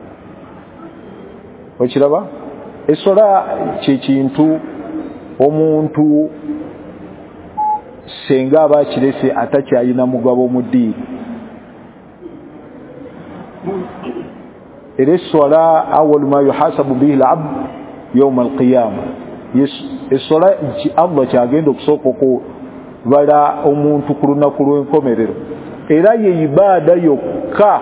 okiraba esola kye kintu omuntu senga abakirese atakyalina mugabo mu ddiini. era essola awwalu ma yuhasabu bihi al-abd yawma al-qiyama, essola Allah kyagenda okusooka okubala omuntu ku lunaku lw'enkomerero, era ye ibaada yokka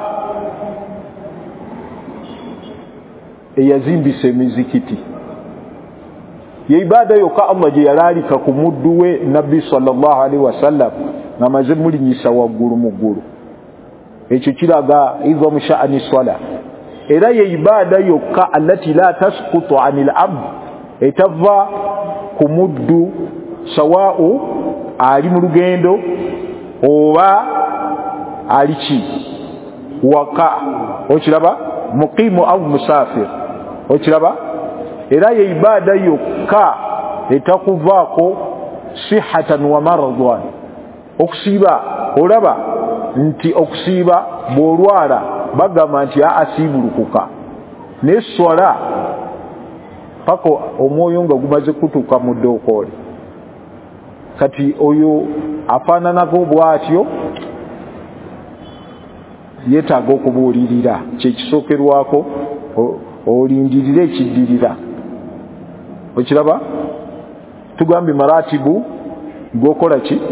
eyazimbisa emizikiti, ye ibaada yokka Allah gye yalaalika ku muddu we nabbi sallallahu alaihi wasallam ng'amaze mulinyisa waggulu mu ggulu. Ekyo kiraga idhamu sha'ani swala, era ye ibaada yokka allati la tasqutu anil abd, etava ku muddu sawa'u ali mu lugendo oba aliki waka, okiraba, muqimu au musafir, okiraba, era ye ibaada yokka etakuvaako sihatan wa maradan, okusiiba. Olaba nti okusiiba bw'olwala bagamba nti asiibulukuka, n'eswala paka omwoyo nga gumaze kutuuka mu ddookoole. Kati oyo afaananako bw'atyo yeetaaga okubuulirira, kyekisookerwako olindirira ekiddirira, okiraba. Tugambye maratibu g'okola ki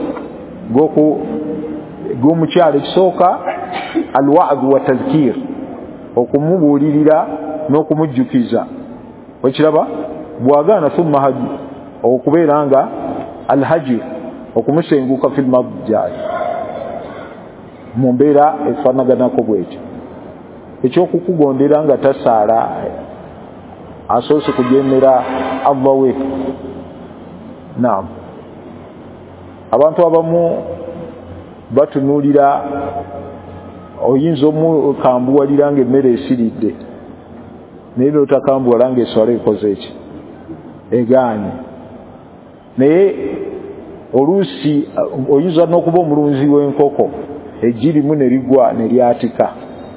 g'omukyalo, ekisooka alwaadhu wa tadhkir, okumubuulirira n'okumujjukiza, okiraba. Bw'agaana thumma haji, okubeera nga alhaji, okumusenguka fil madjai, mu mbeera efaanaganako bwekyo. Ekyokukugondera nga tasaala, asoose kujeemera Allah we. Naam, abantu abamu batunuulira, oyinza omukambuwalira nga emmere esiridde, naye n'otakambuwala nga eswala ekoze eki, egaanye. Naye oluusi oyinza n'okuba omulunzi w'enkoko, egirimu ne ligwa ne lyatika,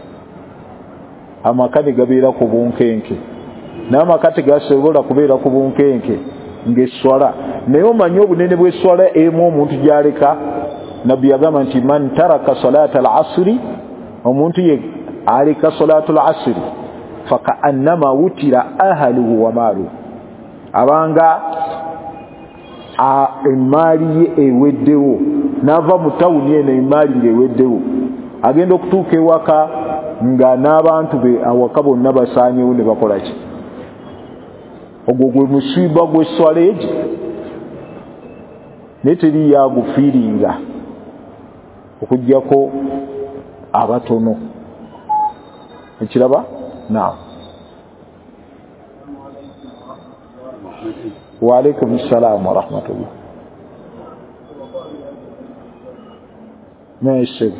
amaka ne gabeera ku bunkenke, naye amaka tegasobola kubeera ku bunkenke ng'eswala. Naye omanye obunene bw'eswala emu omuntu gy'aleka. Nabbi yagamba nti man taraka salata al-asri, omuntu ye aleka salatu al-asri, fakaannama wutira ahluhu wa maaluhu, abanga emaali ye eweddewo, n'ava mu tawuni eno emaali ng'eweddewo, agenda okutuuka ewaka nga n'abantu be awaka bonna basaanyewo ne bakola ki? Ogwo gwe musiiba gw'eswala egi, naye teri yagufiiringa okuggyako abatono, ekiraba. Naam, wa alaikum salaam wa rahmatullah. Merci.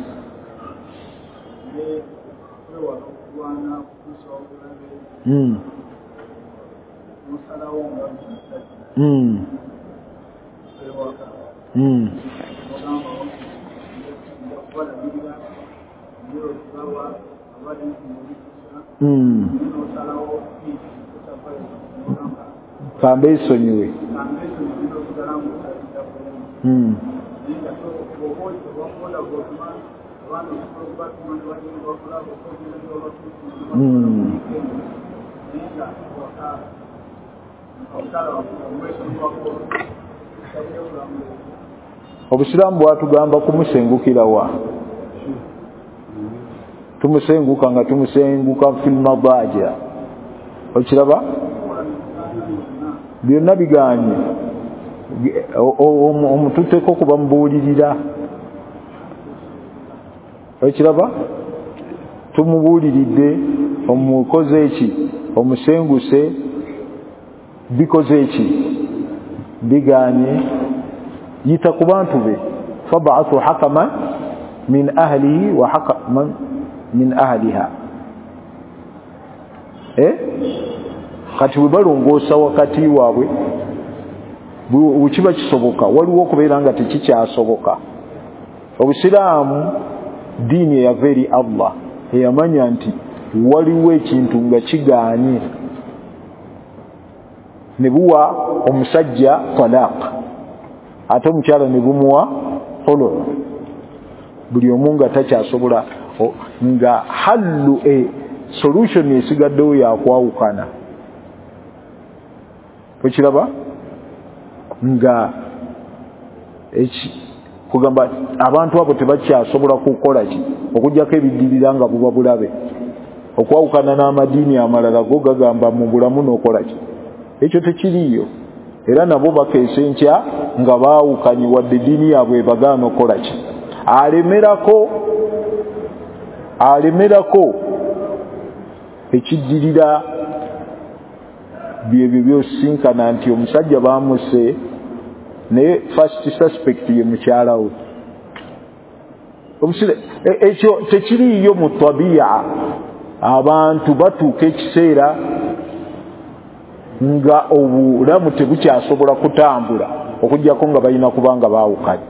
Kambe esonyiwe. Obusiraamu bwatugamba kumusengukira wa? Tumusenguka nga tumusenguka fil madaja, okiraba. Byonna biganye omututeko kuba mubuulirira, okiraba. Tumubuuliridde omukoze eki, omusenguse, bikoze eki, biganye. Yita ku bantu be, fab'athu hakaman min ahlihi wa hakaman min ahliha. Kati bwe balongoosa wakati waabwe, kiba kisoboka, waliwo okubeera nga tekikyasoboka. Obusiraamu diini eyava eri Allah, eyamanya nti waliwo ekintu nga kigaanye, ne buwa omusajja talaq, ate omukyala ne gumuwa khulu buli omu nga takyasobola nga hallu solution esigaddewo yakwawukana okiraba nga kugamba abantu abo tebakyasobola kukola ki okujjako ebiddirira nga buba bulabe okwawukana n'amadiini amalala go gagamba mu bulamu n'okola ki ekyo tekiriiyo era nabo bakeesa enkya nga baawukanye wadde eddiini yaabwe ebagaana okola ki alemerako ekiddirira byebyo byosinkana nti omusajja baamuse naye first suspect ye mukyala we ekyo tekiriiyo mu tabiya abantu batuuka ekiseera nga obulamu tebukyasobola kutambula okujjako nga balina kubanga baawukanye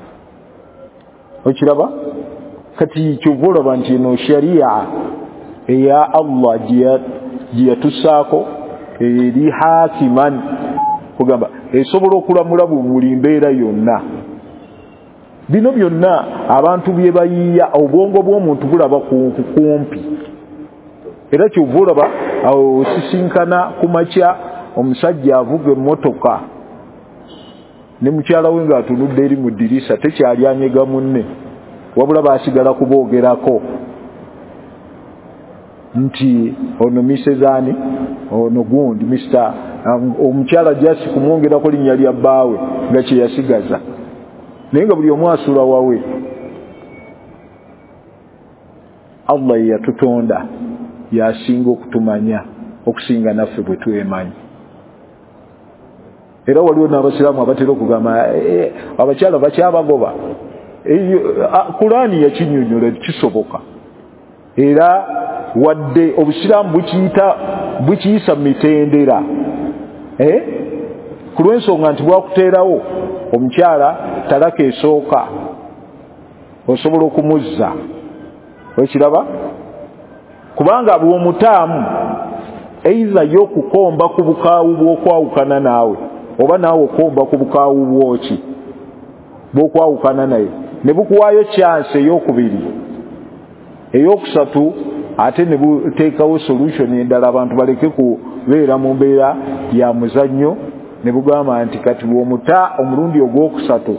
okiraba kati kyova olaba nti eno shariya eya Allah gye yatusaako eri hakiman kugamba esobola okulamula buli mbeera yonna bino byonna abantu bye bayiiya obwongo bw'omuntu bulaba kumpi era kyova olaba osisinkana ku makya omusajja avuga emmotoka ne mukyala we ng'atunudde eri mu ddirisa tekyali anyega munne wabula baasigala kuboogerako nti ono misezani ono gundi Mr. Omukyala jasi kumwongerako linnya lya bbaawe nga kye yasigaza naye nga buli omu asuula wawe. Allah yatutonda yasinga okutumanya okusinga naffe bwe twemanyi. Era waliwo n'abasiraamu abatera okugamba abakyala bakyabagoba. Kurani yakinyonyola kisoboka. Era wadde obusiraamu bukiyisa mitendera ku lw'ensonga nti bwakuteerawo omukyala talaka esooka osobola okumuzza okiraba kubanga bw'omutaamu eiza y'okukomba ku bukaawu bw'okwawukana naawe oba naawe okomba ku bukaawu bwoki bw'okwawukana naye ne bukuwaayo chance ey'okubiri ey'okusatu ate ne buteekawo solution endala abantu baleke kubeera mu mbeera ya muzannyo ne bugamba nti kati bw'omuta omulundi ogwokusatu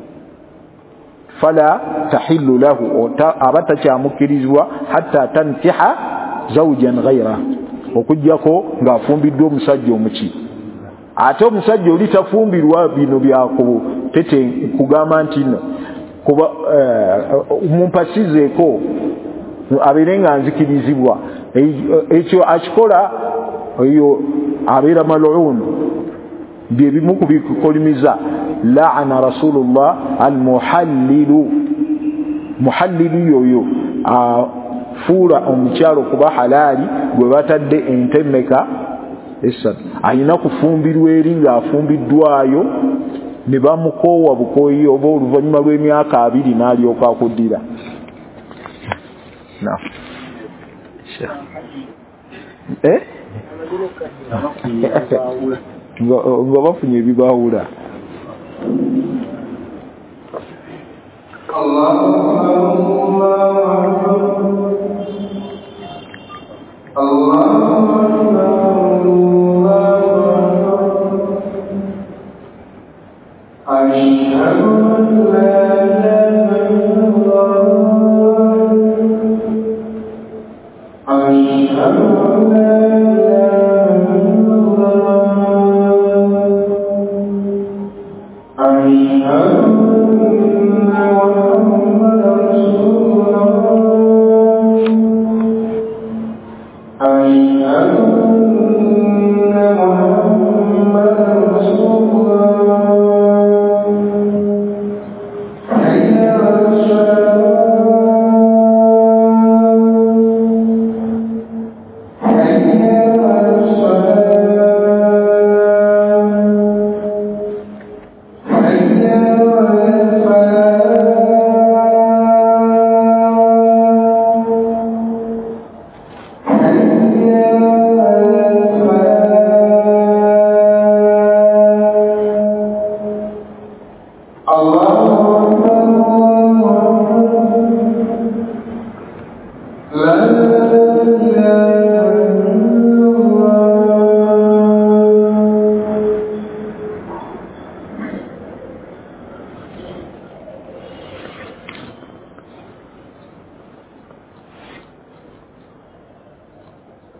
fala tahillu lahu aba takyamukirizibwa hatta tankiha zawjan ghayra okujjako ng'afumbiddwa omusajja omuki. Ate omusajja oli tafumbirwa bino byako tete kugamba nti no kuba mumpasizeeko abeere nga nzikirizibwa ekyo akikola eyo abeera mal'un byebimu kubikolimiza la'ana rasulullah almuhallilu yoyo afuula omukyalo kuba halali gwe batadde entemmeka esatu ayina kufumbirwa eri ng'afumbiddwayo ne bamukoowa bukooyi oba oluvannyuma lw'emyaka 2 n'alyoka akuddira nga bafunye ebibaawula.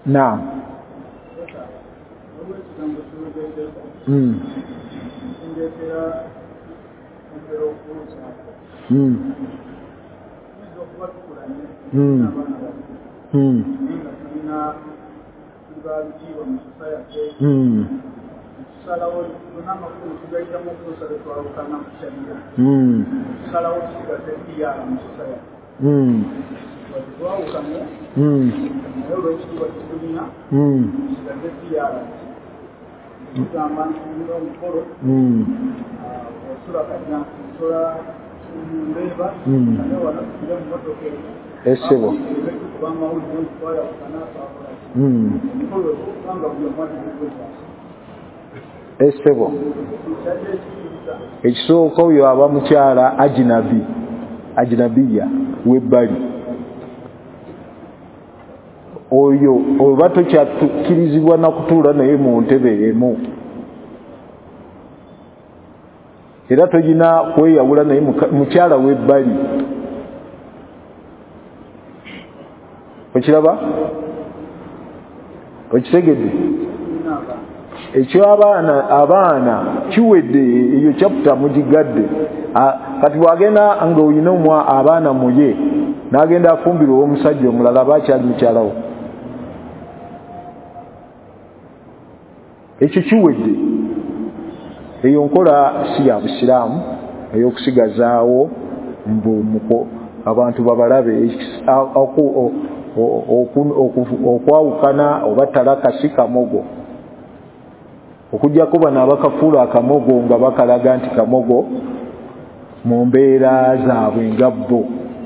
Naam. Essebo. Essebo. Ekisooka oyo aba mukyala ajinabiya webbali. Oyo oba tokyakkirizibwa na kutuula naye mu ntebe emu. Era togina kweyawula naye mukyala webbali. Okiraba? Okitegedde? Ekyo abaana kiwedde eyo chapter mugigadde. Kati bwagenda nga oyina abaana muye n'agenda afumbirwa ow'omusajja omulala bakyali mukyalawo. Ekyo kiwedde. Eyo nkola si ya Busiraamu ey'okusigazaawo mbu abantu babalabe okwawukana oba talaka si kamogo. Okujjako bano abakafuula akamogo nga bakalaga nti kamogo mu mbeera zaabwe nga bo.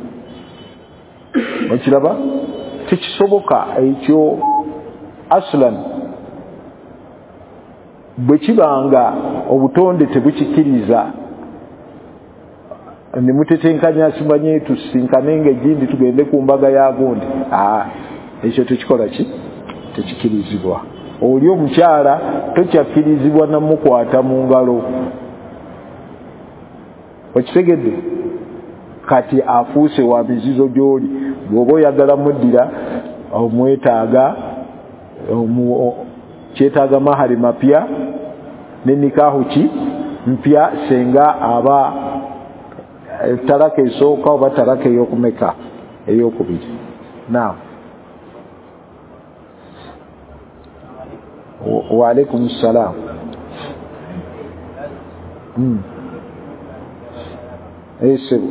Okiraba? Tekisoboka ekyo aslan. Bwe kibanga obutonde tebukikkiriza ne mutetenkanya simanye tusinkane ng'egindi tugende ku mbaga ya gundi. Ekyo tekikola ki? Tekikirizibwa. Oli omukyala tokyakkirizibwa na mukwata mu ngalo. Okitegedde? Kati afuuse wa mizizo gy'oli. Bw'oba oyagala muddira omwetaaga kyetaaga mahari mapya ne nikahu ki mpya senga aba talaka esooka oba talaka ey'okumeka ey'okubiri. Naam. Wa alaikum salam. Essebo.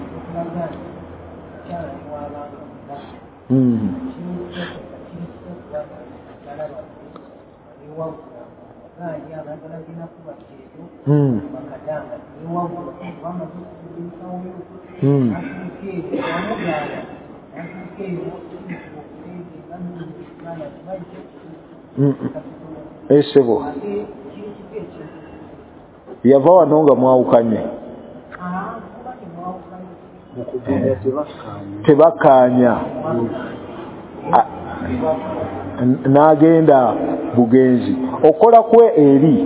Essebo. Yava wano nga mwawukanye. Tebakkaanya. N'agenda bugenzi. Okola kwe eri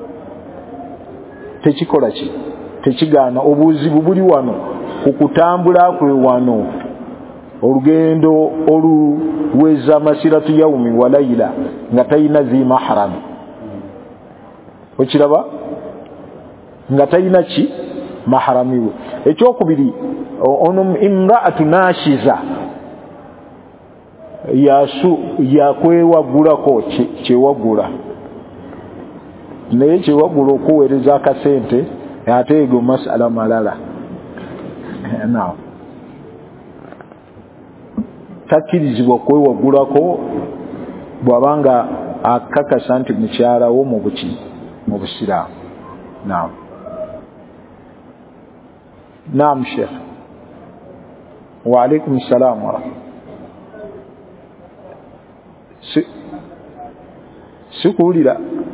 tekikola ki? Tekigaana. Obuzibu buli wano ku kutambula kwe wano. Olugendo oluweza masiratu yaumi wa layla nga talina zi mahram. Okiraba? Nga talina ki? Maharamiwe. Ekyokubiri ono imraatu nashiza yakwewagulako kyewagula. Naye kyewagula okuweereza akasente ate ego masala malala. Naam. Takkirizibwa kwewagulako bw'abanga akakasa nti mukyalawo mu Busiraamu. Naam. Naam Sheikh. Wa alaikum salam wa rahmatullah. Sikuwulira.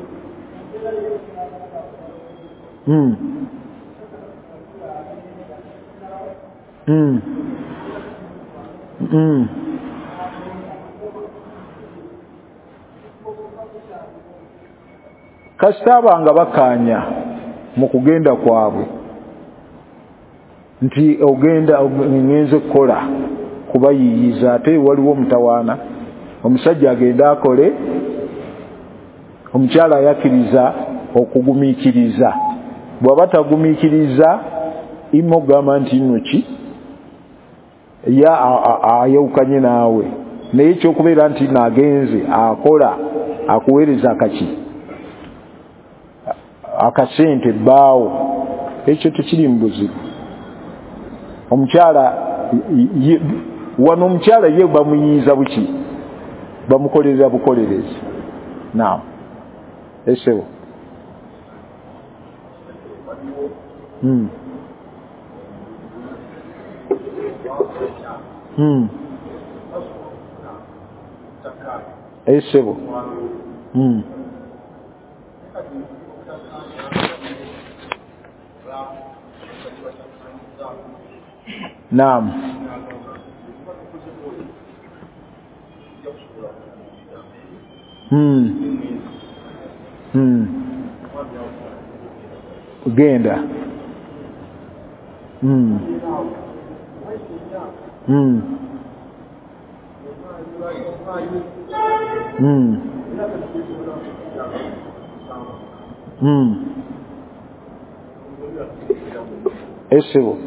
Kasita abanga bakkaanya mu kugenda kwabwe nti ogenda ngenze kukola kubayiyiza ate waliwo mutawaana omusajja agenda akole, omukyala yakiriza okugumiikiriza. Bw'aba tagumiikiriza imma ogamba nti nno ki ayawukanye naawe, naye ekyokubeera nti naagenze akola akuweereza akasente bbaawo, ekyo tekiri mu buzibu. Omukyala wano omukyala ye bamuyiiza buki, bamukolerera bukolerezi. Naam, esebo esebo naam genda esebo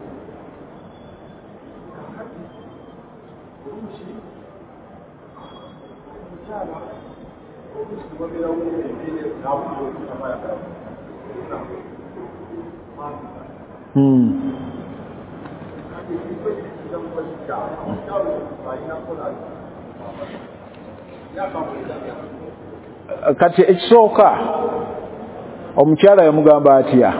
kati ekisooka omukyala yamugamba atya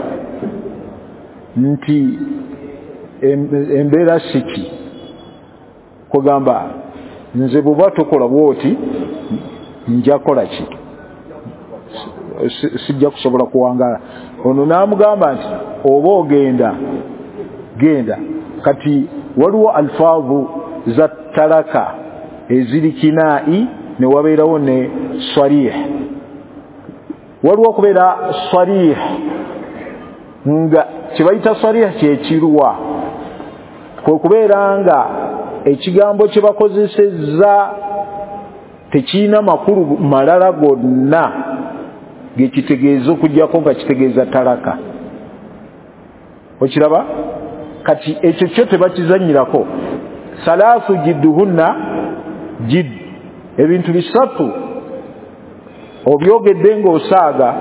nti embeera siki, kugamba nze bw'oba tokola bw'oti nja kukola ki, sijja kusobola kuwangaala. Ono n'amugamba nti oba ogenda genda. Kati waliwo alfaavu za taraka eziri kinaa'i ne wabeerawo ne sarih. Waliwo okubeera sarih nga kyebayita sarih kyekirwa, kwe kubeera nga ekigambo kye bakozesezza tekiina makulu malala gonna gekitegeeza okujjako nga kitegeeza taraka. Okiraba? Kati ekyo kyo tebakizanyirako. Salaasu jidduhunna jidd, ebintu bisatu obyogedde ng'osaaga,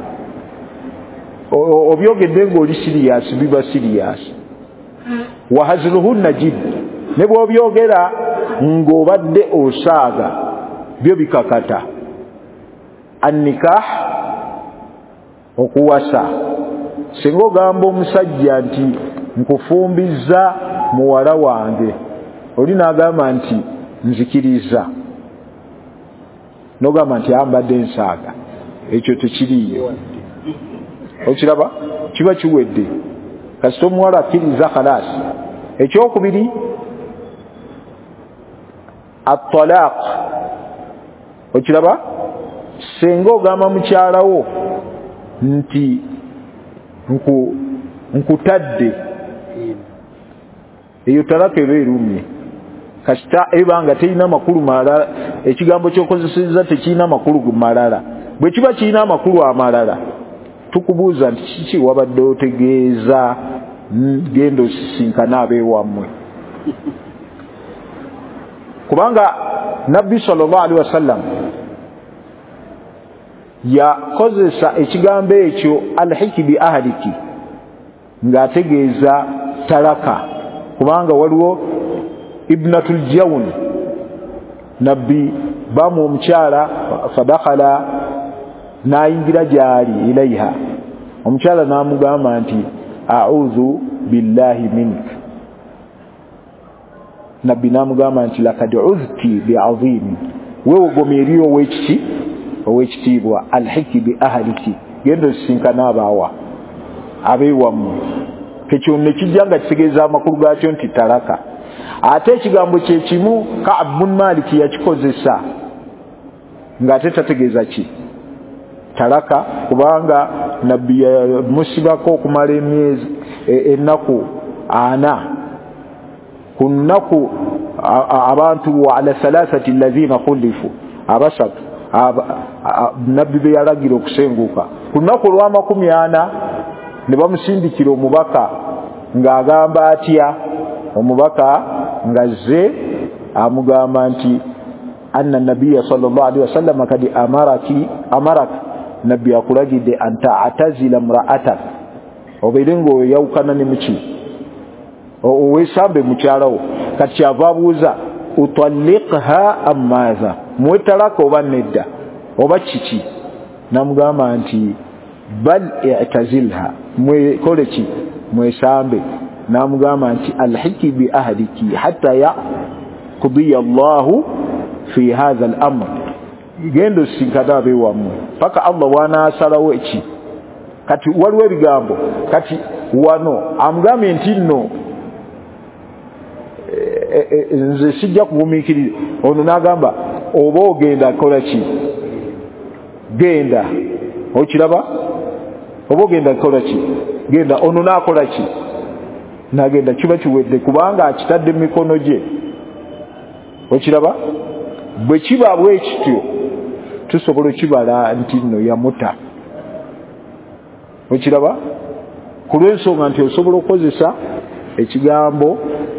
obyogedde ng'oli siriyasi biba siriyasi. Wa hazluhunna jidd, ne bw'obyogera ng'obadde osaaga byo bikakata. Annikah, okuwasa. Singa ogamba omusajja nti nkufumbizza muwala wange, oli n'agamba nti nzikiriza, n'ogamba nti ambadde nsaaga, ekyo tekiriiyo. Okiraba? Kiba kiwedde. Kasita omuwala akkiriza khalaasi. Ekyokubiri, at-talaq. Okiraba? Senga ogamba mukyalawo nti nkutadde, eyo talaka eba erumye. Kasita ebanga terina makulu malala, ekigambo ky'okozesezza tekirina makulu malala. Bwe kiba kirina amakulu amalala, tukubuuza nti kiki wabadde otegeeza, genda osisinkana abeewammwe. Kubanga Nabbi sallallahu alaihi wasallam yakozesa ekigambo ekyo alhiki bi ahliki ng'ategeeza talaka, kubanga waliwo ibnatul jawn, Nabbi bamu omukyala fadakhala, n'ayingira gyali ilaiha, omukyala n'amugamba nti a'udhu billahi mink. Nabbi n'amugamba nti lakad uzti bi'azim, weewogomye eri ow'ekitiibwa, alhiki bi ahliki, genda osisinkana abaawa abeewammwe. Ekyo ne kijja nga kitegeeza amakulu gaakyo nti talaka. Ate ekigambo kye kimu Ka'b bin Malik yakikozesa ng'ate tategeeza ki talaka, kubanga Nabbi musibako okumala emyezi ennaku 4. Ku nnaku abantu ala thalathati alladhina khulifu abasatu nabbi be yalagira okusenguka kunaku lwa 40 ne bamusindikira omubaka ng'agamba atya omubaka ngazze amugamba nti anna nabiyya sallallahu alaihi wasallam kadi amarak nabbi akulagidde anta atazila mra'atan obelengo yawukana ne muki owesambe mukyalawo kati avabuuza utalliqha amaza mwetalaka oba nedda oba kiki namugamba nti bal i'tazilha mwekole ki mwesambe namugamba nti alhiki bi ahliki hatta yaqdi Allahu fi hadha al-amr gendo sinkadabe wamwe paka Allah wana asalawo eki kati waliwo ebigambo kati wano amugambe nti nno nze sijja kuvumikirira ono nagamba oba ogenda kola ki genda okiraba oba ogenda kola ki genda ono nakola ki nagenda kiba kiwedde kubanga akitadde mu mikono gye okiraba bwe kiba bwekityo tusobola okibala nti nno yamuta okiraba ku lw'ensonga nti osobola okukozesa ekigambo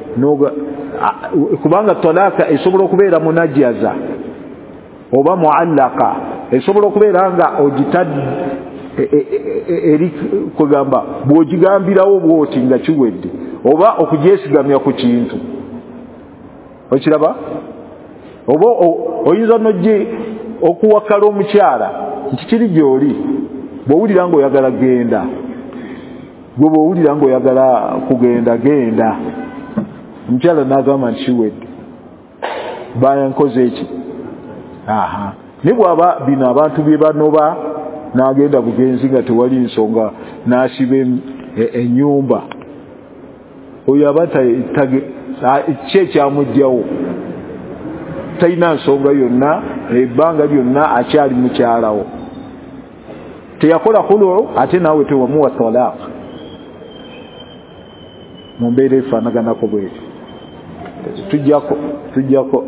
kubanga talaka esobola okubeera munajaza oba muallaka esobola okubeera nga ogitadde eri kugamba bw'ogigambirawo bw'oti nga kiwedde oba okujesigamya ku kintu okiraba oba oyinza n'ogye okuwakala omukyala nti kiri gy'oli bw'owulira ng'oyagala genda gwe bw'owulira ng'oyagala kugenda genda omukyala n'agamba nti kiwedde bankoze eki ne bw'aba bino abantu bye banoba n'agenda bugenzi nga tewali nsonga n'asiba ennyumba oyo aba kyekyamugjawo talina nsonga yonna ebbanga lyonna akyali mukyalawo teyakola khulu ate naawe tewamuwa talaq mu mbeera efaanaganako bwetyo tujjako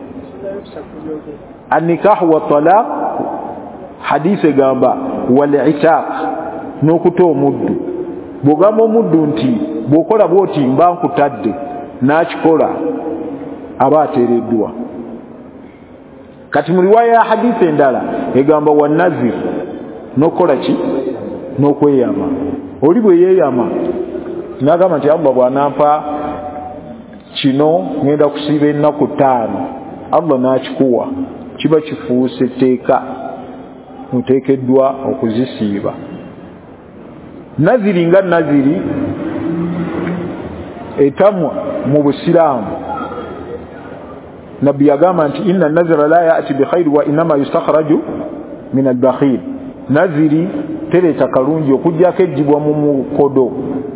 annikahu wa talaq hadisi egamba wal-itaq n'okuta omuddu bw'ogamba omuddu nti bw'okola bw'oti mba nkutadde n'akikola aba ateereddwa kati mu riwaya ya hadisi endala egamba wanazir n'okola ki n'okweyama oli bwe yeeyama n'agamba nti Allah bw'anampa kino ngenda kusiiba ennaku 5 Allah n'akikuwa kiba kifuuse tteeka muteekeddwa okuzisiiba naziri nga naziri etamwa mu busiraamu nabbi yagamba nti inna nazira la ya'ti bi khairi wa inma yustakhraju min al-bakhil naziri tereta kalungi okujjako ejjibwa mu mukodo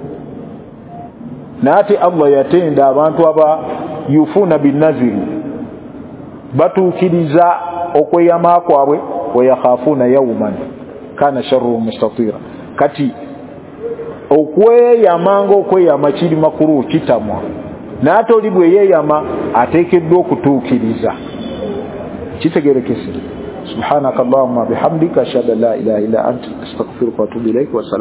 naate Allah yatenda abantu aba yufuna bin naziri batuukiriza okweyama kwabwe wayakhafuna yawman kana sharru mustatira kati okweyama ng'okweyama kiri makulu kitamwa naate oli bwe yeeyama ateekeddwa okutuukiriza kitegerekese subhanaka allahumma bihamdika ashhadu an la ilaha illa anta astaghfiruka wa atubu ilaik wa